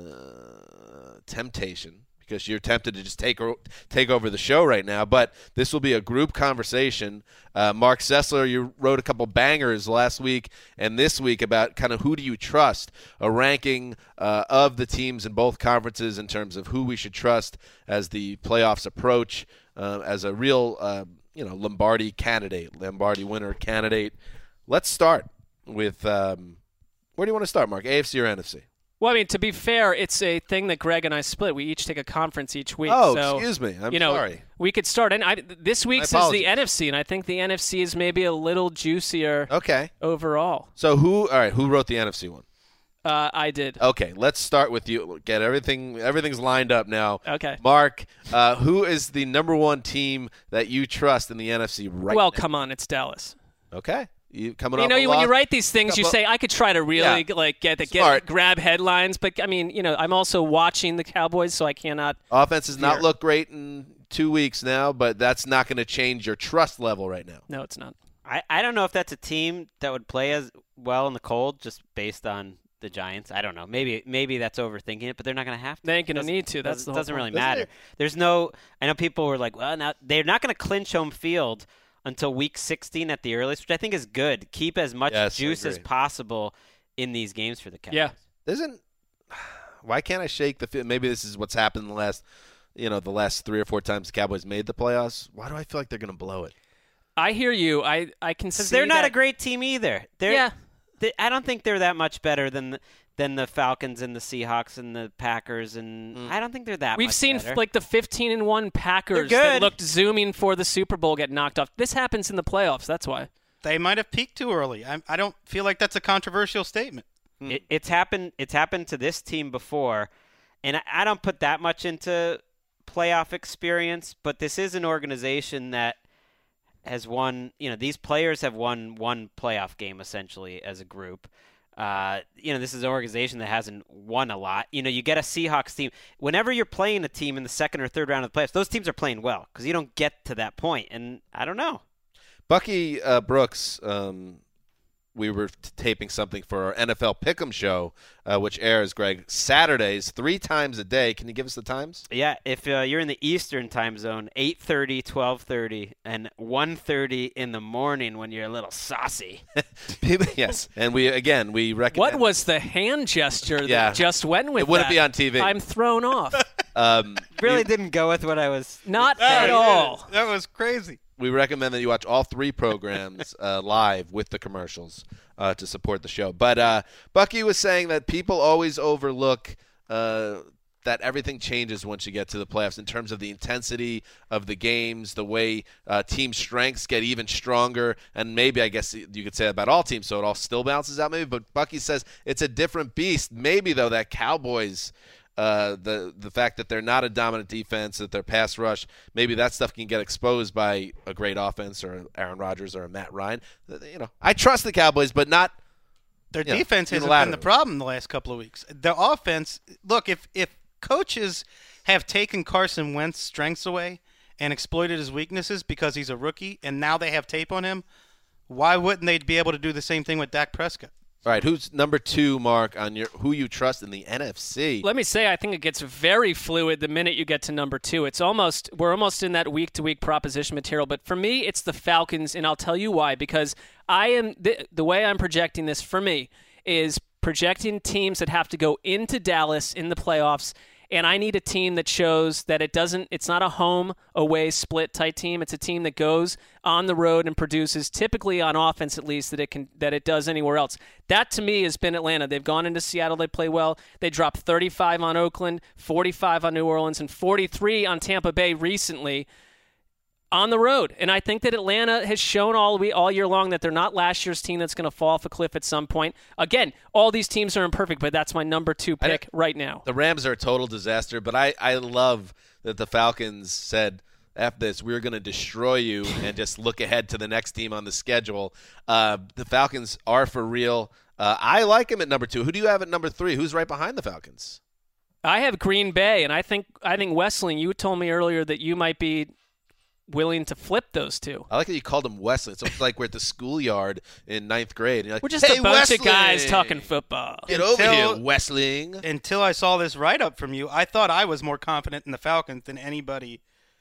temptation, because you're tempted to just take o- take over the show right now. But this will be a group conversation. Uh, Mark Sessler, you wrote a couple bangers last week and this week about kind of who do you trust, a ranking uh, of the teams in both conferences in terms of who we should trust as the playoffs approach, uh, as a real uh, you know Lombardi candidate, Lombardi winner candidate. Let's start with um, where do you want to start, Mark? A F C or N F C? Well, I mean, to be fair, it's a thing that Greg and I split. We each take a conference each week. Oh, so, excuse me. I'm you know, sorry. We could start. And I, this week's is apologies. the N F C, and I think the N F C is maybe a little juicier Okay. overall. So who? All right. Who wrote the N F C one? Uh, I did. Okay. Let's start with you. Get everything. Everything's lined up now. Okay. Mark, uh, who is the number one team that you trust in the N F C right well, now? come on, it's Dallas. Okay. You coming You off know, a you, when you loss? write these things, you Couple- say I could try to really Yeah. like get the Smart. get grab headlines, but I mean, you know, I'm also watching the Cowboys, so I cannot. offense has not Here. looked great in two weeks now, but that's not going to change your trust level right now. No, it's not. I, I don't know if that's a team that would play as well in the cold just based on the Giants. I don't know. Maybe maybe that's overthinking it, but they're not going to have to. They ain't gonna Doesn't- need to. That's doesn't, the whole doesn't really point. Doesn't matter. it? There's no. I know people were like, well, now they're not going to clinch home field until week sixteen at the earliest, which I think is good. Keep as much Yes, I juice as agree. possible in these games for the Cowboys. Yeah. Isn't why can't I shake the? Feel? Maybe this is what's happened the last, you know, the last three or four times the Cowboys made the playoffs. Why do I feel like they're going to blow it? I hear you. I I can see Because they're not that- a great team either. They're, Yeah. they, I don't think they're that much better than the, than the Falcons and the Seahawks and the Packers, and I don't think they're that. We've much seen better. like the fifteen and one Packers They're that good. looked zooming for the Super Bowl get knocked off. This happens in the playoffs. That's why. They might have peaked too early. I, I don't feel like that's a controversial statement. It, it's happened. It's happened to this team before, and I, I don't put that much into playoff experience. But this is an organization that has won. You know, these players have won one playoff game essentially as a group. Uh, you know, this is an organization that hasn't won a lot. You know, you get a Seahawks team. Whenever you're playing a team in the second or third round of the playoffs, those teams are playing well because you don't get to that point. And I don't know. Bucky uh, Brooks, um, we were t- taping something for our N F L Pick'em show, uh, which airs, Greg, Saturdays three times a day. Can you give us the times? Yeah, if uh, you're in the Eastern time zone, eight thirty, twelve thirty, and one thirty in the morning when you're a little saucy. Yes, and we again we recommend. What was the hand gesture that Yeah. just went with It wouldn't that? be on T V. I'm thrown off. Um, Really we, didn't go with what I was. Not There at it all. is. That was crazy. we recommend that you watch all three programs uh, live with the commercials uh, to support the show. But uh, Bucky was saying that people always overlook uh, that everything changes once you get to the playoffs in terms of the intensity of the games, the way uh, team strengths get even stronger, and maybe I guess you could say that about all teams, so it all still balances out maybe. But Bucky says it's a different beast. Maybe, though, that Cowboys – Uh, the the fact that they're not a dominant defense, that their pass rush, maybe that stuff can get exposed by a great offense or Aaron Rodgers or a Matt Ryan. You know, I trust the Cowboys, but not Their you know, defense hasn't been the unilaterally. problem the last couple of weeks. The offense, look, if if coaches have taken Carson Wentz's strengths away and exploited his weaknesses because he's a rookie, and now they have tape on him, why wouldn't they be able to do the same thing with Dak Prescott? All right, who's number two, Mark, on your who you trust in the N F C? Let me say, I think it gets very fluid the minute you get to number two. It's almost we're almost in that week-to-week proposition material. But for me, it's the Falcons, and I'll tell you why. Because I am the, the way I'm projecting this for me is projecting teams that have to go into Dallas in the playoffs. And I need a team that shows that it doesn't, it's not a home away split type team. It's a team that goes on the road and produces, typically on offense at least, that it can that it does anywhere else. That to me has been Atlanta. They've gone into Seattle, they play well. They dropped thirty-five on Oakland, forty-five on New Orleans, and forty-three on Tampa Bay recently on the road. And I think that Atlanta has shown all we all year long that they're not last year's team that's going to fall off a cliff at some point. Again, all these teams are imperfect, but that's my number two pick right now. The Rams are a total disaster, but I, I love that the Falcons said, after this, we're going to destroy you and just look ahead to the next team on the schedule. Uh, the Falcons are for real. Uh, I like him at number two. Who do you have at number three? Who's right behind the Falcons? I have Green Bay, and I think I think Wesleyan, you told me earlier that you might be willing to flip those two. I like that you called him Wesley. It's like we're at the schoolyard in ninth grade. And you're like, we're just hey, a bunch Wesley, of guys talking football. Get Until- over here, Wesley. Until I saw this write-up from you, I thought I was more confident in the Falcons than anybody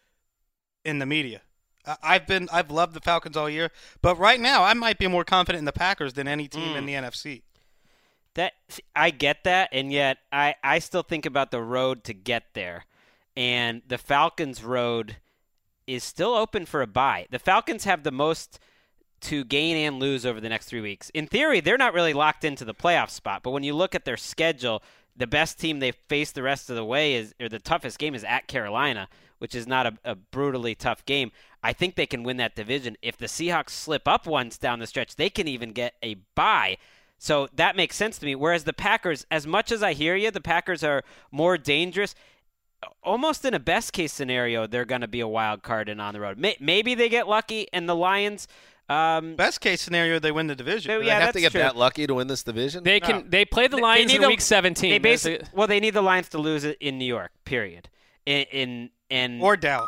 in the media. I- I've been I've loved the Falcons all year, but right now I might be more confident in the Packers than any team Mm. in the N F C. That I get that, and yet I, I still think about the road to get there. And the Falcons' road is still open for a bye. The Falcons have the most to gain and lose over the next three weeks. In theory, they're not really locked into the playoff spot, but when you look at their schedule, the best team they face the rest of the way is, or the toughest game is at Carolina, which is not a, a brutally tough game. I think they can win that division. If the Seahawks slip up once down the stretch, they can even get a bye. So that makes sense to me. Whereas the Packers, as much as I hear you, the Packers are more dangerous. Almost in a best-case scenario, they're going to be a wild card and on the road. May- maybe they get lucky, and the Lions. Um, Best case scenario, they win the division. Oh, Do yeah, they have that's to get true. that lucky to win this division? They can. No. They play the They- Lions they in need a- week seventeen. They That's basi- it. well, they need the Lions to lose it in New York. Period. In, in and Or Dallas.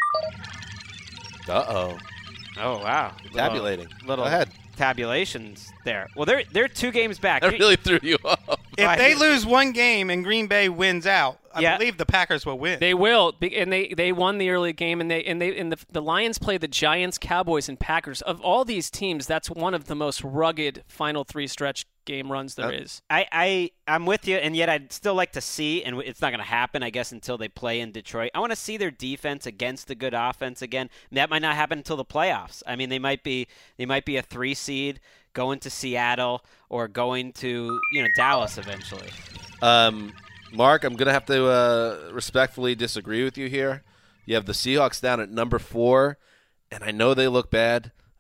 Uh-oh. oh wow, Tabulating. little, little Go ahead. tabulations there. Well, they're they're two games back. That really threw you off. If I- they lose one game and Green Bay wins out, I Yeah. believe the Packers will win. They will, be- and they, they won the early game, and they and they and the the Lions play the Giants, Cowboys, and Packers. Of all these teams, that's one of the most rugged final three stretch game runs there is. I, I, I'm with you, and yet I'd still like to see, and it's not going to happen, I guess, until they play in Detroit. I want to see their defense against the good offense again. That might not happen until the playoffs. I mean, they might be they might be a three seed going to Seattle or going to you know Dallas eventually. Um, Mark, I'm going to have to uh, respectfully disagree with you here. You have the Seahawks down at number four, and I know they look bad,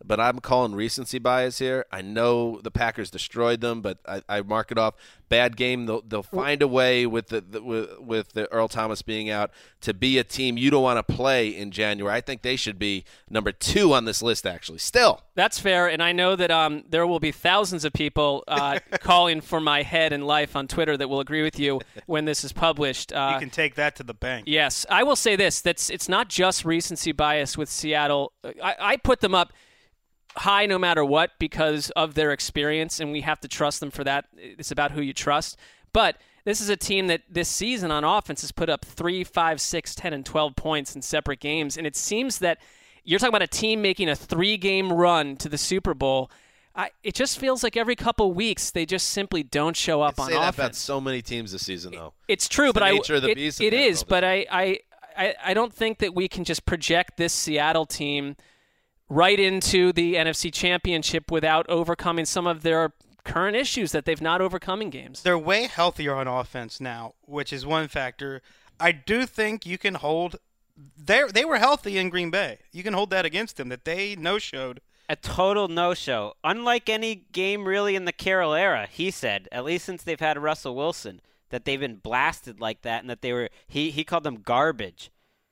but I'm calling recency bias here. I know the Packers destroyed them, but I, I mark it off. Bad game. They'll, they'll find a way with the, the with, with the Earl Thomas being out to be a team you don't want to play in January. I think they should be number two on this list, actually. Still. That's fair, and I know that um, there will be thousands of people uh, calling for my head and life on Twitter that will agree with you when this is published. Uh, you can take that to the bank. Yes. I will say this. That's It's not just recency bias with Seattle. I, I put them up high no matter what because of their experience, and we have to trust them for that. It's about who you trust. But this is a team that this season on offense has put up three, five, six, ten, and twelve points in separate games, and it seems that you're talking about a team making a three-game run to the Super Bowl. I, it just feels like every couple weeks they just simply don't show up I on say offense. that about so many teams this season, though. It's true, it's but the I nature of the it, beast it in is. Nashville. But I, I, I, I don't think that we can just project this Seattle team right into the N F C Championship without overcoming some of their current issues that they've not overcome in games. They're way healthier on offense now, which is one factor. I do think you can hold. They they were healthy in Green Bay. You can hold that against them. That they no-showed. A total no-show. Unlike any game really in the Carroll era, he said, at least since they've had Russell Wilson, that they've been blasted like that and that they were, he, he called them garbage.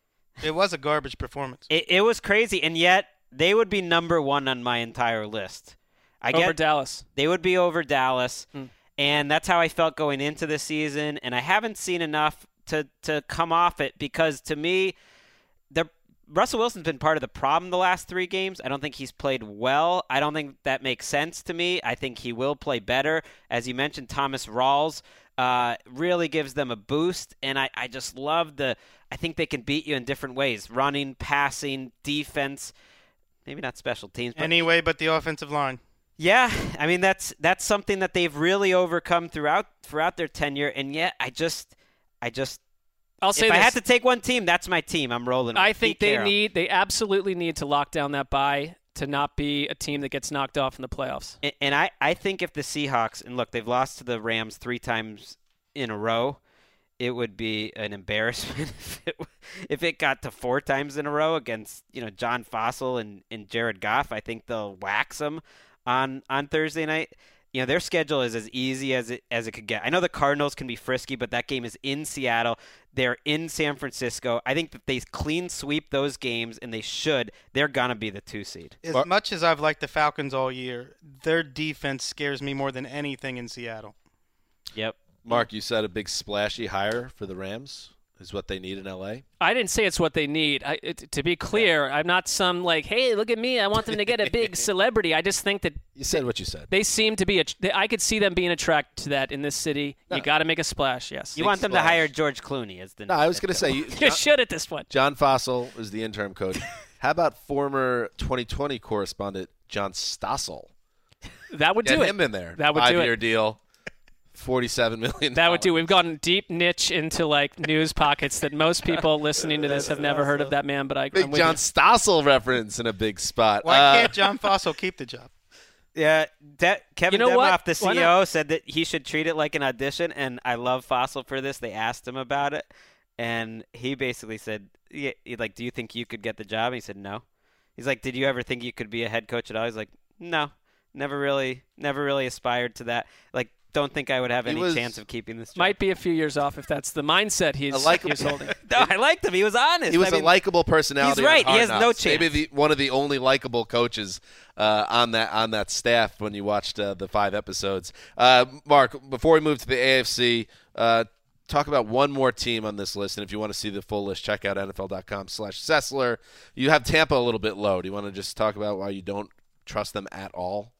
It was a garbage performance. It, it was crazy, and yet they would be number one on my entire list. I over get, Dallas. They would be over Dallas, hmm. and that's how I felt going into the season, and I haven't seen enough to, to come off it because, to me, the Russell Wilson's been part of the problem the last three games. I don't think he's played well. I don't think that makes sense to me. I think he will play better. As you mentioned, Thomas Rawls uh, really gives them a boost, and I, I just love the – I think they can beat you in different ways, running, passing, defense, maybe not special teams. But anyway, but the offensive line. Yeah, I mean, that's that's something that they've really overcome throughout throughout their tenure, and yet I just – I just – I'll say if this. I had to take one team, that's my team. I'm rolling with I think Pete they Carroll. need, they absolutely need to lock down that bye to not be a team that ggets knocked off in the playoffs. And, and I, I think if the Seahawks, and look, they've lost to the Rams three times in a row, it would be an embarrassment if it, if it got to four times in a row against, you know, John Fossil and, and Jared Goff. I think they'll wax them on, on Thursday night. You know, their schedule is as easy as it as it could get. I know the Cardinals can be frisky, but that game is in Seattle. They're in San Francisco. I think that they clean sweep those games, and they should. They're going to be the two seed. As Mar- much as I've liked the Falcons all year, their defense scares me more than anything in Seattle. Yep. Mark, you said a big splashy hire for the Rams is what they need in L A? I didn't say it's what they need. I, it, to be clear, I'm not some like, hey, look at me. I want them to get a big celebrity. I just think that you said what you said. They seem to be. A, they, I could see them being attracted to that in this city. No. You got to make a splash. Yes. You big want them splash. to hire George Clooney as the. No, I was going to say you, you John, should at this point. John Fossil is the interim coach. How about former twenty twenty correspondent John Stossel? That would Get do it. him in there. That would do it. Five-year deal. Forty-seven million dollars. That would do. We've gone deep niche into like news pockets that most people listening to this have never heard of that man. But I big I'm with John you. Stossel reference in a big spot. Why uh, can't John Fossil keep the job? Yeah, De- Kevin You know what? Demoff, the C E O, said that he should treat it like an audition, and I love Fossil for this. They asked him about it, and he basically said, yeah, like, do you think you could get the job? And he said, no. He's like, did you ever think you could be a head coach at all? He's like, no, never really, never really aspired to that. Like, don't think I would have any was, chance of keeping this job. Might be a few years off if that's the mindset he's, like, he's holding. No, I liked him. He was honest. He was I a mean, likable personality. He's right. on He Hard has no Knocks. chance. Maybe the, one of the only likable coaches uh, on that on that staff when you watched uh, the five episodes. Uh, Mark, before we move to the A F C, uh, talk about one more team on this list. And if you want to see the full list, check out N F L dot com slash Sessler. You have Tampa a little bit low. Do you want to just talk about why you don't trust them at all?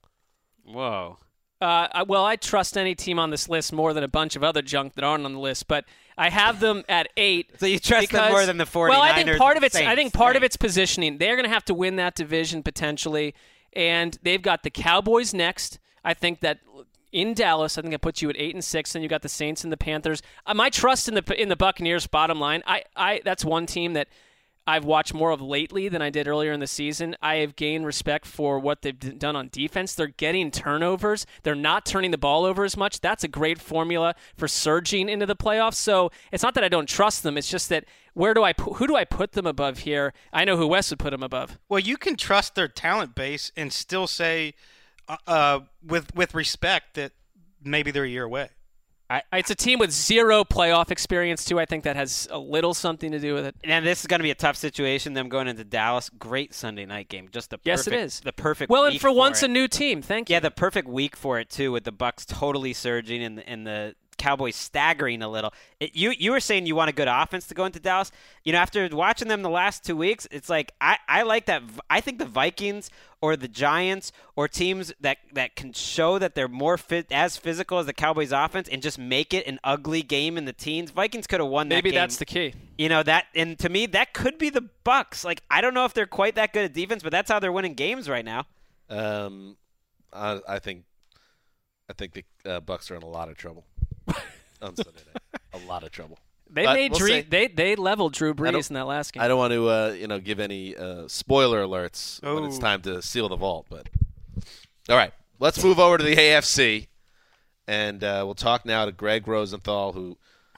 Whoa. Uh, I, well, I trust any team on this list more than a bunch of other junk that aren't on the list, but I have them at eight. So you trust because, them more than the 49ers? Well, I think part of it's Saints. I think part of it's positioning. They're going to have to win that division potentially, and they've got the Cowboys next. I think that in Dallas, I think that puts you at eight and six. Then you got the Saints and the Panthers. Uh, my trust in the in the Buccaneers. Bottom line, I, I that's one team that I've watched more of lately than I did earlier in the season. I have gained respect for what they've d- done on defense. They're getting turnovers. They're not turning the ball over as much. That's a great formula for surging into the playoffs. So it's not that I don't trust them. It's just that where do I pu- who do I put them above here? I know who Wes would put them above. Well, you can trust their talent base and still say, uh, uh, with with respect, that maybe they're a year away. I, it's a team with zero playoff experience, too. I think that has a little something to do with it. And this is going to be a tough situation, them going into Dallas. Great Sunday night game. Just the perfect, yes, it is. The perfect well, week and for, for once, it. a new team. Thank you. Yeah, the perfect week for it, too, with the Bucs totally surging and, and the Cowboys staggering a little. It, you you were saying you want a good offense to go into Dallas. You know, after watching them the last two weeks, it's like I, I like that. I think the Vikings or the Giants or teams that, that can show that they're more fit, as physical as the Cowboys offense and just make it an ugly game in the teens. Vikings could have won that Maybe game. that's the key. You know, that, and to me, that could be the Bucs. Like, I don't know if they're quite that good at defense, but that's how they're winning games right now. Um, I, I think, I think the uh, Bucs are in a lot of trouble on Sunday night. A lot of trouble. They But made we'll Drew, see. they they leveled Drew I Brees don't- in that last game. I don't want to, uh, you know, give any uh, spoiler alerts when it's Oh. time to seal the vault. But all right, let's move over to the A F C, and uh, we'll talk now to Greg Rosenthal, who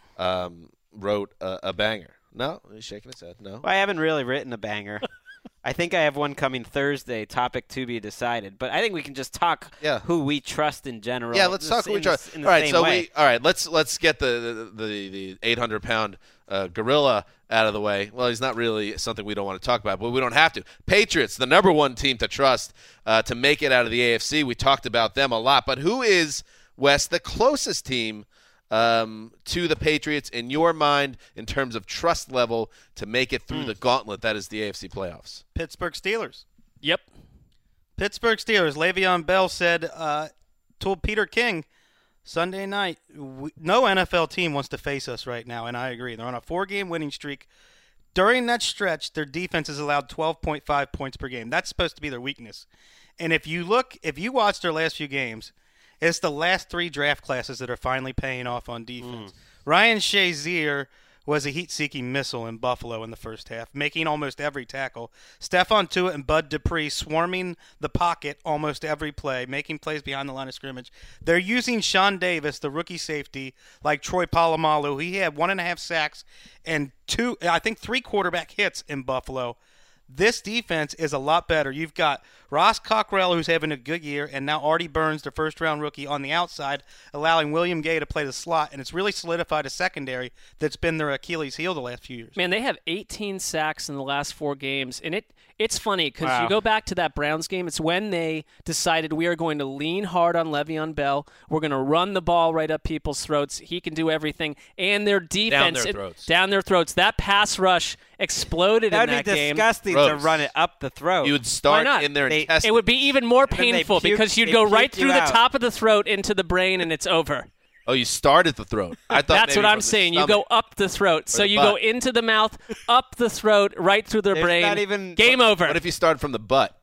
um, wrote a, a banger. No, he's shaking his head. No. Well, I haven't really written a banger. I think I have one coming Thursday, topic to be decided. But I think we can just talk Yeah. who we trust in general. Yeah, let's Just talk. in We the try. s- in the All right, same so way. we. All right, let's let's get the the the, the eight hundred pound uh, gorilla out of the way. Well, he's not really something we don't want to talk about, but we don't have to. Patriots, the number one team to trust uh, to make it out of the A F C. We talked about them a lot, but who is, Wes, the closest team um, to the Patriots in your mind in terms of trust level to make it through Mm. the gauntlet that is the A F C playoffs? Pittsburgh Steelers. Yep. Pittsburgh Steelers. Le'Veon Bell said, uh, told Peter King Sunday night, we, no N F L team wants to face us right now, and I agree. They're on a four-game winning streak. During that stretch, their defense has allowed twelve point five points per game. That's supposed to be their weakness. And if you look, if you watch their last few games, it's the last three draft classes that are finally paying off on defense. Ryan Shazier was a heat-seeking missile in Buffalo in the first half, making almost every tackle. Stephon Tuitt and Bud Dupree swarming the pocket almost every play, making plays behind the line of scrimmage. They're using Sean Davis, the rookie safety, like Troy Polamalu. He had one and a half sacks and two, I think three quarterback hits in Buffalo. This defense is a lot better. You've got Ross Cockrell, who's having a good year, and now Artie Burns, the first-round rookie, on the outside, allowing William Gay to play the slot, and it's really solidified a secondary that's been their Achilles heel the last few years. Man, they have eighteen sacks in the last four games, and it it's funny because Wow. you go back to that Browns game. It's when they decided we are going to lean hard on Le'Veon Bell. We're going to run the ball right up people's throats. He can do everything, and their defense their it- throats. down their throats. That pass rush exploded that in would that be game. disgusting to Gross. run it up the throat. You would start not? in their They- intestines. It would be even more then they painful puke- because you'd they go right puke you through the out. top of the throat into the brain, and it's over. Oh, you start at the throat. I thought That's maybe what I'm from the saying. You stomach. go up the throat. So the you go butt. into the mouth, up the throat, right through their There's brain. not even- Game over. What if you start from the butt?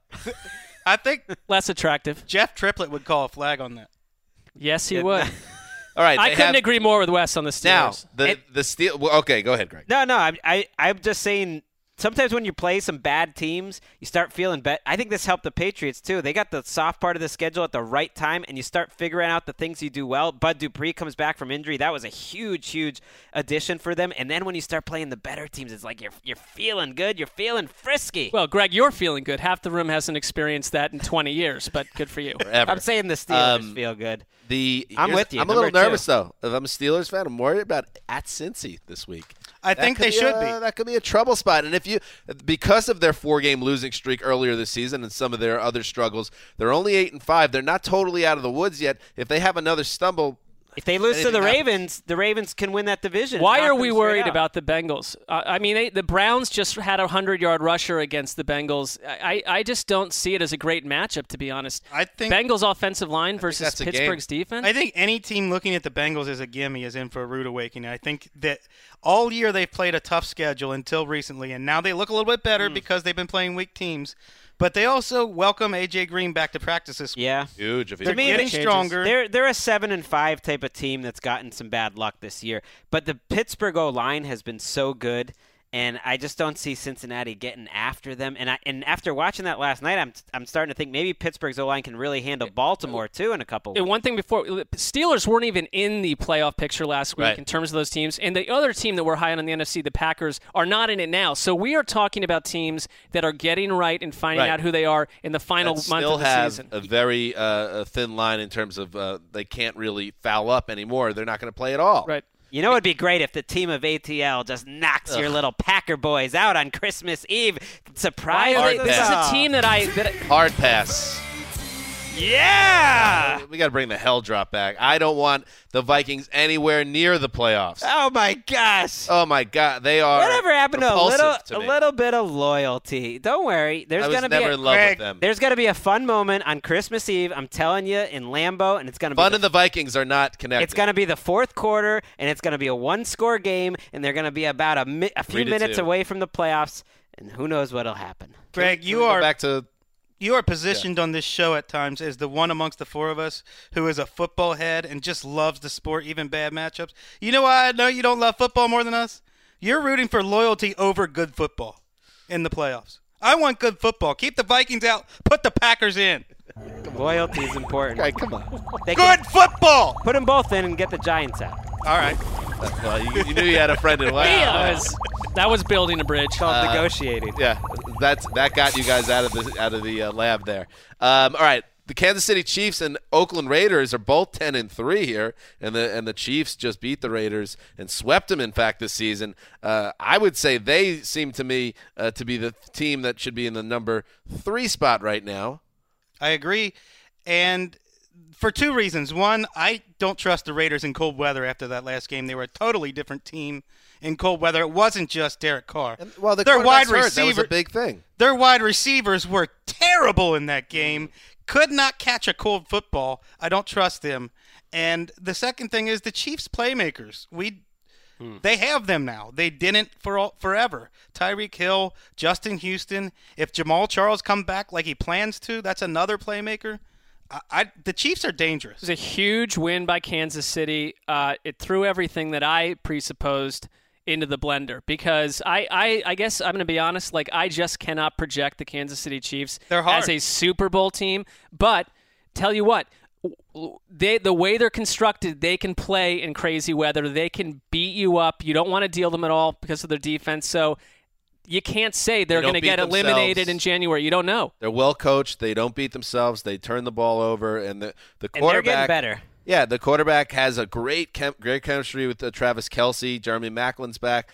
I think Less attractive. Jeff Triplett would call a flag on that. Yes, he Yeah. would. All right. I they couldn't have, agree more with Wes on the Now, Steelers. the, It- the Steel. Well, okay, go ahead, Greg. No, no, I, I, I'm just saying. Sometimes when you play some bad teams, you start feeling better. I think this helped the Patriots, too. They got the soft part of the schedule at the right time, and you start figuring out the things you do well. Bud Dupree comes back from injury. That was a huge, huge addition for them. And then when you start playing the better teams, it's like you're you're feeling good. You're feeling frisky. Well, Greg, you're feeling good. Half the room hasn't experienced that in twenty years, but good for you. Forever. I'm saying the Steelers Um, feel good. The I'm here's- with you. I'm a little Number two. nervous though. If I'm a Steelers fan, I'm worried about at Cincy this week. I That think could they be should a- be. That could be a trouble spot. And if you, because of their four-game losing streak earlier this season and some of their other struggles, they're only eight and five. They're not totally out of the woods yet. If they have another stumble, If they lose to the anything happens. Ravens, the Ravens can win that division. Why Knock are them we straight worried out. about the Bengals? Uh, I mean, they, the Browns just had a hundred-yard rusher against the Bengals. I, I just don't see it as a great matchup, to be honest. I think Bengals offensive line versus that's a game. Pittsburgh's defense. I think any team looking at the Bengals as a gimme is in for a rude awakening. I think that all year they've played a tough schedule until recently, and now they look a little bit better because they've been playing weak teams. But they also welcome A J Green back to practice this week. Yeah. huge. If They're he- me, getting changes. stronger. They're they're a seven and five type of team that's gotten some bad luck this year. But the Pittsburgh O line has been so good, And I just don't see Cincinnati getting after them. And I, and after watching that last night, I'm I'm starting to think maybe Pittsburgh's O-line can really handle Baltimore, too, in a couple weeks. One thing before, Steelers weren't even in the playoff picture last week right. in terms of those teams. And the other team that we're high on in the N F C, the Packers, are not in it now. So we are talking about teams that are getting right and finding right. out who they are in the final that month still of the have season. A very uh, a thin line in terms of uh, they can't really foul up anymore. They're not going to play at all. Right. You know, it'd be great if the team of A T L just knocks Ugh. your little Packer boys out on Christmas Eve. Surprise! Why, this is a team that I that hard pass. Yeah, uh, we got to bring the hell drop back. I don't want the Vikings anywhere near the playoffs. Oh my gosh! Oh my God, they are. Whatever happened to a little, to a little bit of loyalty? Don't worry, there's I was gonna never be a, in love Greg, with them. There's gonna be a fun moment on Christmas Eve. I'm telling you, in Lambeau, and it's gonna be fun. The, and the Vikings are not connected. It's gonna be the fourth quarter, and it's gonna be a one-score game, and they're gonna be about a, mi- a few minutes two. away from the playoffs, and who knows what'll happen. Greg, Can you we are go back to. You are positioned yeah. on this show at times as the one amongst the four of us who is a football head and just loves the sport, even bad matchups. You know why I know you don't love football more than us? You're rooting for loyalty over good football in the playoffs. I want good football. Keep the Vikings out. Put the Packers in. Loyalty is important. Okay, come on. They good football. Put them both in and get the Giants out. All right. Uh, well, you, you knew you had a friend in wow. That was, that was building a bridge. Called uh, negotiating. Yeah, that's that got you guys out of the out of the uh, lab there. Um, all right, the Kansas City Chiefs and Oakland Raiders are both ten and three here, and the and the Chiefs just beat the Raiders and swept them. In fact, this season, uh, I would say they seem to me uh, to be the team that should be in the number three spot right now. I agree, and for two reasons. One, I don't trust the Raiders in cold weather after that last game. They were a totally different team in cold weather. It wasn't just Derek Carr. And, well, the their wide receiver, that was a receiver, big thing. Their wide receivers were terrible in that game. Could not catch a cold football. I don't trust them. And the second thing is the Chiefs playmakers. We hmm. They have them now. They didn't for all, forever. Tyreek Hill, Justin Houston. If Jamal Charles come back like he plans to, that's another playmaker. I, I, the Chiefs are dangerous. It was a huge win by Kansas City. Uh, it threw everything that I presupposed into the blender because I, I, I guess I'm going to be honest, like I just cannot project the Kansas City Chiefs They're hard. as a Super Bowl team. But tell you what, they the way they're constructed, they can play in crazy weather. They can beat you up. You don't want to deal them at all because of their defense. So you can't say they're they going to get themselves. eliminated in January. You don't know. They're well coached. They don't beat themselves. They turn the ball over, and the the quarterback. And they're getting better. Yeah, the quarterback has a great chem- great chemistry with uh, Travis Kelce. Jeremy Macklin's back.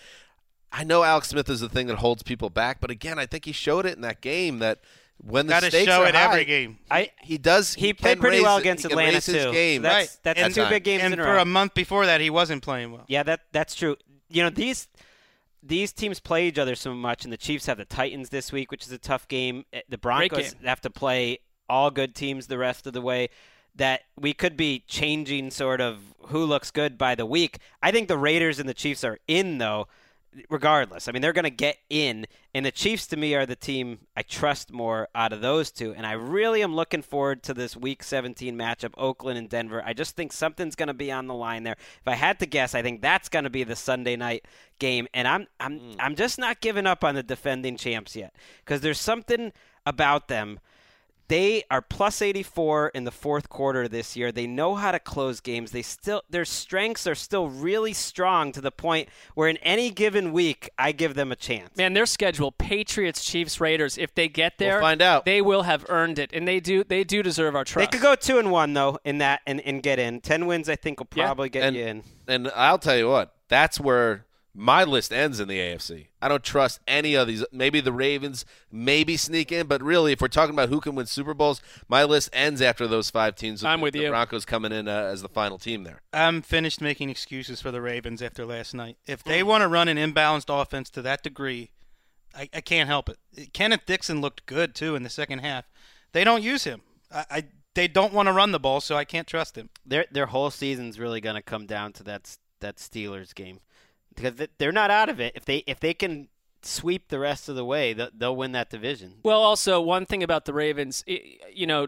I know Alex Smith is the thing that holds people back, but again, I think he showed it in that game that when the Gotta stakes show are it high, every game. I, he does. He, he played pretty raise, well against he Atlanta raise his too. game. So that's right. that's and, two big games and in a for row. a month before that, he wasn't playing well. Yeah, that that's true. You know, these these teams play each other so much, and the Chiefs have the Titans this week, which is a tough game. The Broncos have to play all good teams the rest of the way. That we could be changing sort of who looks good by the week. I think the Raiders and the Chiefs are in, though, regardless. I mean, they're going to get in, and the Chiefs, to me, are the team I trust more out of those two. And I really am looking forward to this Week seventeen matchup, Oakland and Denver. I just think something's going to be on the line there. If I had to guess, I think that's going to be the Sunday night game. And I'm I'm mm. I'm just not giving up on the defending champs yet because there's something about them. They are plus eighty-four in the fourth quarter this year. They know how to close games. They still their strengths are still really strong to the point where in any given week, I give them a chance. Man, their schedule: Patriots, Chiefs, Raiders. If they get there, we'll find out. They will have earned it, and they do. They do deserve our trust. They could go two and one though in that and, and get in. Ten wins, I think, will probably yeah. get and, you in. And I'll tell you what, that's where my list ends in the A F C. I don't trust any of these. Maybe the Ravens maybe sneak in, but really, if we're talking about who can win Super Bowls, my list ends after those five teams. I'm with the you. Broncos coming in uh, as the final team there. I'm finished making excuses for the Ravens after last night. If they want to run an imbalanced offense to that degree, I, I can't help it. Kenneth Dixon looked good, too, in the second half. They don't use him. I, I They don't want to run the ball, so I can't trust him. Their their whole season's really going to come down to that that Steelers game. Because they're not out of it. If they if they can sweep the rest of the way, they'll win that division. Well, also, one thing about the Ravens, you know,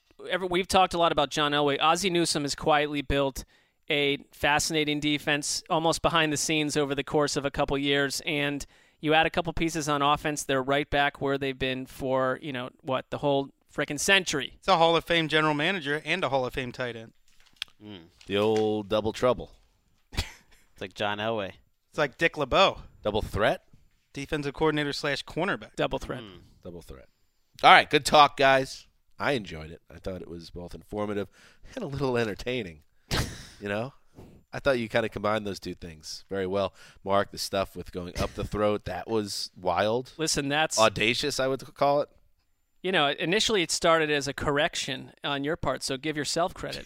we've talked a lot about John Elway. Ozzie Newsome has quietly built a fascinating defense almost behind the scenes over the course of a couple years. And, You add a couple pieces on offense, they're right back where they've been for, you know, what, the whole freaking century. It's a Hall of Fame general manager and a Hall of Fame tight end. Mm. The old double trouble. It's like John Elway. It's like Dick LeBeau. Double threat? Defensive coordinator slash cornerback. Double threat. Mm. Double threat. All right, good talk, guys. I enjoyed it. I thought it was both informative and a little entertaining. You know? I thought you kind of combined those two things very well. Mark, the stuff with going up the throat, that was wild. Listen, that's audacious, I would call it. You know, initially it started as a correction on your part, so give yourself credit.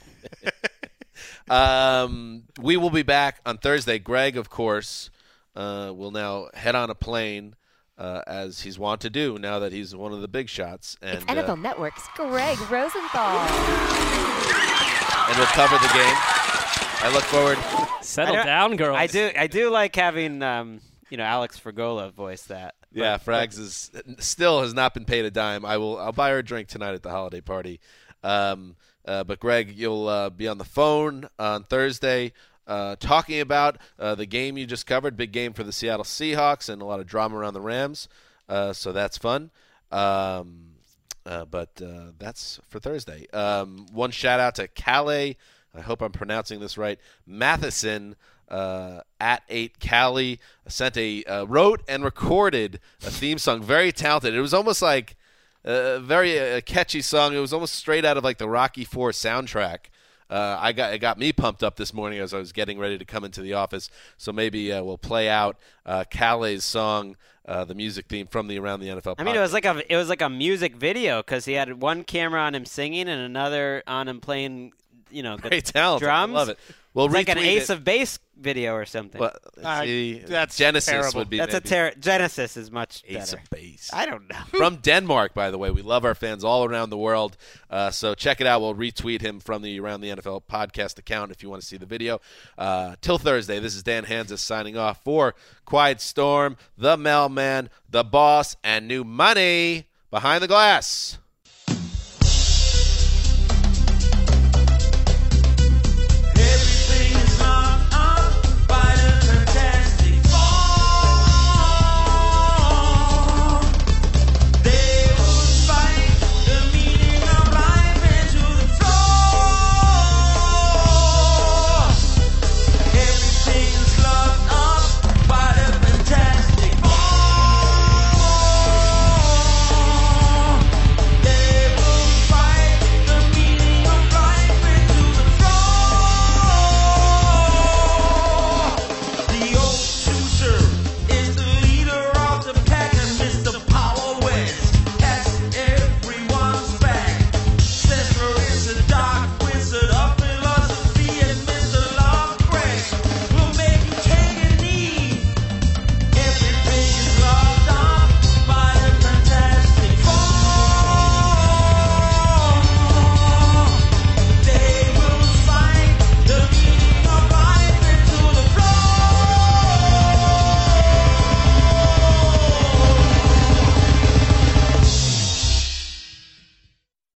um, we will be back on Thursday. Greg, of course, uh, will now head on a plane, uh, as he's wont to do now that he's one of the big shots. And, it's N F L uh, Network's Greg Rosenthal. And we'll cover the game. I look forward. Settle down, girls. I do. I do like having, um, you know, Alex Fragola voice that. Yeah, Frags is still has not been paid a dime. I will. I'll buy her a drink tonight at the holiday party. Um, uh, but Greg, you'll uh, be on the phone on Thursday, uh, talking about uh, the game you just covered. Big game for the Seattle Seahawks, and a lot of drama around the Rams. Uh, so that's fun. Um, uh, but uh, that's for Thursday. Um, one shout out to Calais. I hope I'm pronouncing this right. Matheson uh, at eight Cali sent a uh, wrote and recorded a theme song. Very talented. It was almost like a very uh, catchy song. It was almost straight out of like the Rocky four soundtrack. Uh, I got it got me pumped up this morning as I was getting ready to come into the office. So maybe uh, we'll play out uh, Calais' song, uh, the music theme from the Around the N F L podcast. I mean, it was like a it was like a music video because he had one camera on him singing and another on him playing. You know, great talent. Drums. I love it. We'll it's like an Ace it. of Base video or something. Well, uh, see, that's Genesis terrible. would be. That's maybe. a ter- Genesis is much Ace better. of Base. I don't know. From Denmark, by the way. We love our fans all around the world. Uh, so check it out. We'll retweet him from the Around the N F L podcast account if you want to see the video. Uh, till Thursday, this is Dan Hanzus signing off for Quiet Storm, the Mailman, the Boss, and New Money Behind the Glass.